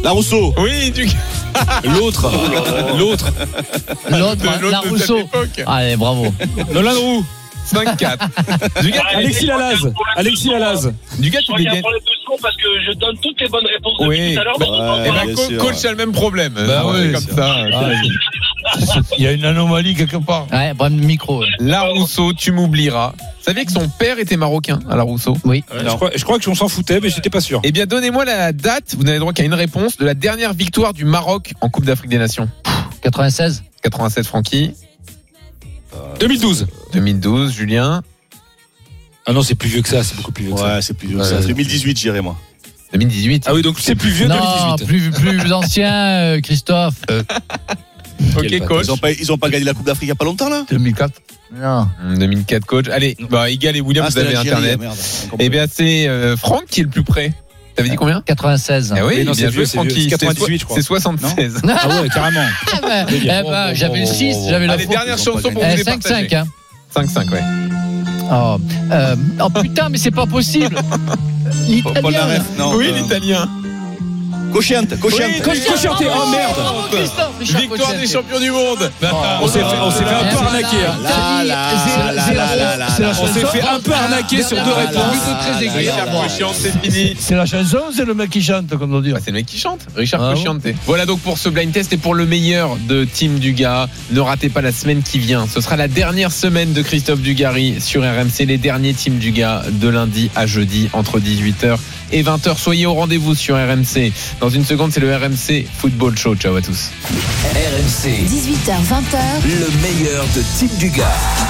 La Rousseau. Oui, du L'autre. L'autre. L'autre, l'autre la de cette Rousseau. époque. Allez, bravo. Nolan Roux. cinq quatre. Dugas, Alexis Lalas. Alexis Lalas. Dugas, Je tu crois qu'il y a un dégaines. problème de son parce que je donne toutes les bonnes réponses depuis Oui. tout à l'heure. mais je Ouais, comprends Eh pas. ben, bien co- sûr. coach a le même problème. Bah C'est oui, comme c'est- ça. Ah, il y a une anomalie quelque part. Ouais, problème de micro. La Rousseau, tu m'oublieras. Vous saviez que son père était marocain, à la Rousseau? Oui. Je crois, je crois qu'on s'en foutait, mais j'étais pas sûr. Eh bien, donnez-moi la date, vous n'avez droit qu'à une réponse, de la dernière victoire du Maroc en Coupe d'Afrique des Nations. quatre-vingt-seize. quatre-vingt-sept, Francky. deux mille douze. deux mille douze, Julien. Ah non, c'est plus vieux que ça, c'est beaucoup plus vieux que ça. Ouais, c'est plus vieux que ça. deux mille dix-huit, j'irai moi. deux mille dix-huit. Ah oui, donc c'est plus vieux Non, deux mille dix-huit. plus, plus ancien, euh, Christophe. Ok, Quel coach. Ils ont pas, ils ont pas gagné la Coupe d'Afrique il y a pas longtemps là. deux mille quatre. Non. deux mille quatre, coach. Allez, bah, Igal et William, Ah, vous c'était avez l'Algérie, Internet. merde. Eh bien, c'est euh, Franck qui est le plus près. T'avais dit combien? quatre-vingt-seize. Eh oui, Mais non, bien c'est joué, vieux, c'est vieux. Francky. C'est quatre-vingt-dix-huit, je crois. C'est soixante-seize. Ah ouais, carrément. Eh ben, eh ben, j'avais le six, j'avais le Allez, dernière chanson pour vous Eh, les cinq partager. cinq, hein. cinq cinq, ouais. Oh, euh, oh putain, mais c'est pas possible. Paul L'italien. Naref, non. Oui, euh, l'italien. Cocciante, Cocciante. Oui, Cocciante, oh merde. Bravo, Christophe, Richard Victoire Cocciante. des champions du monde. On s'est fait, on s'est fait un peu arnaquer. hein. Là, là, là, là, là, là, C'est la là. On s'est fait un peu arnaquer sur deux Dernière réponses. minute très aiguë. Richard Cocciante, c'est fini. C'est la chanson ou c'est le mec qui chante, comme on dit? Bah, c'est le mec qui chante, Richard Ah Cocciante. Voilà donc pour ce blind test et pour le meilleur de Team Dugas. Ne ratez pas la semaine qui vient. Ce sera la dernière semaine de Christophe Dugarry sur R M C. Les derniers Team Dugas de lundi à jeudi entre dix-huit heures et vingt heures. Soyez au rendez-vous sur R M C. Dans une seconde, c'est le R M C Football Show. Ciao à tous. R M C, dix-huit heures vingt. le meilleur de Team Dugas.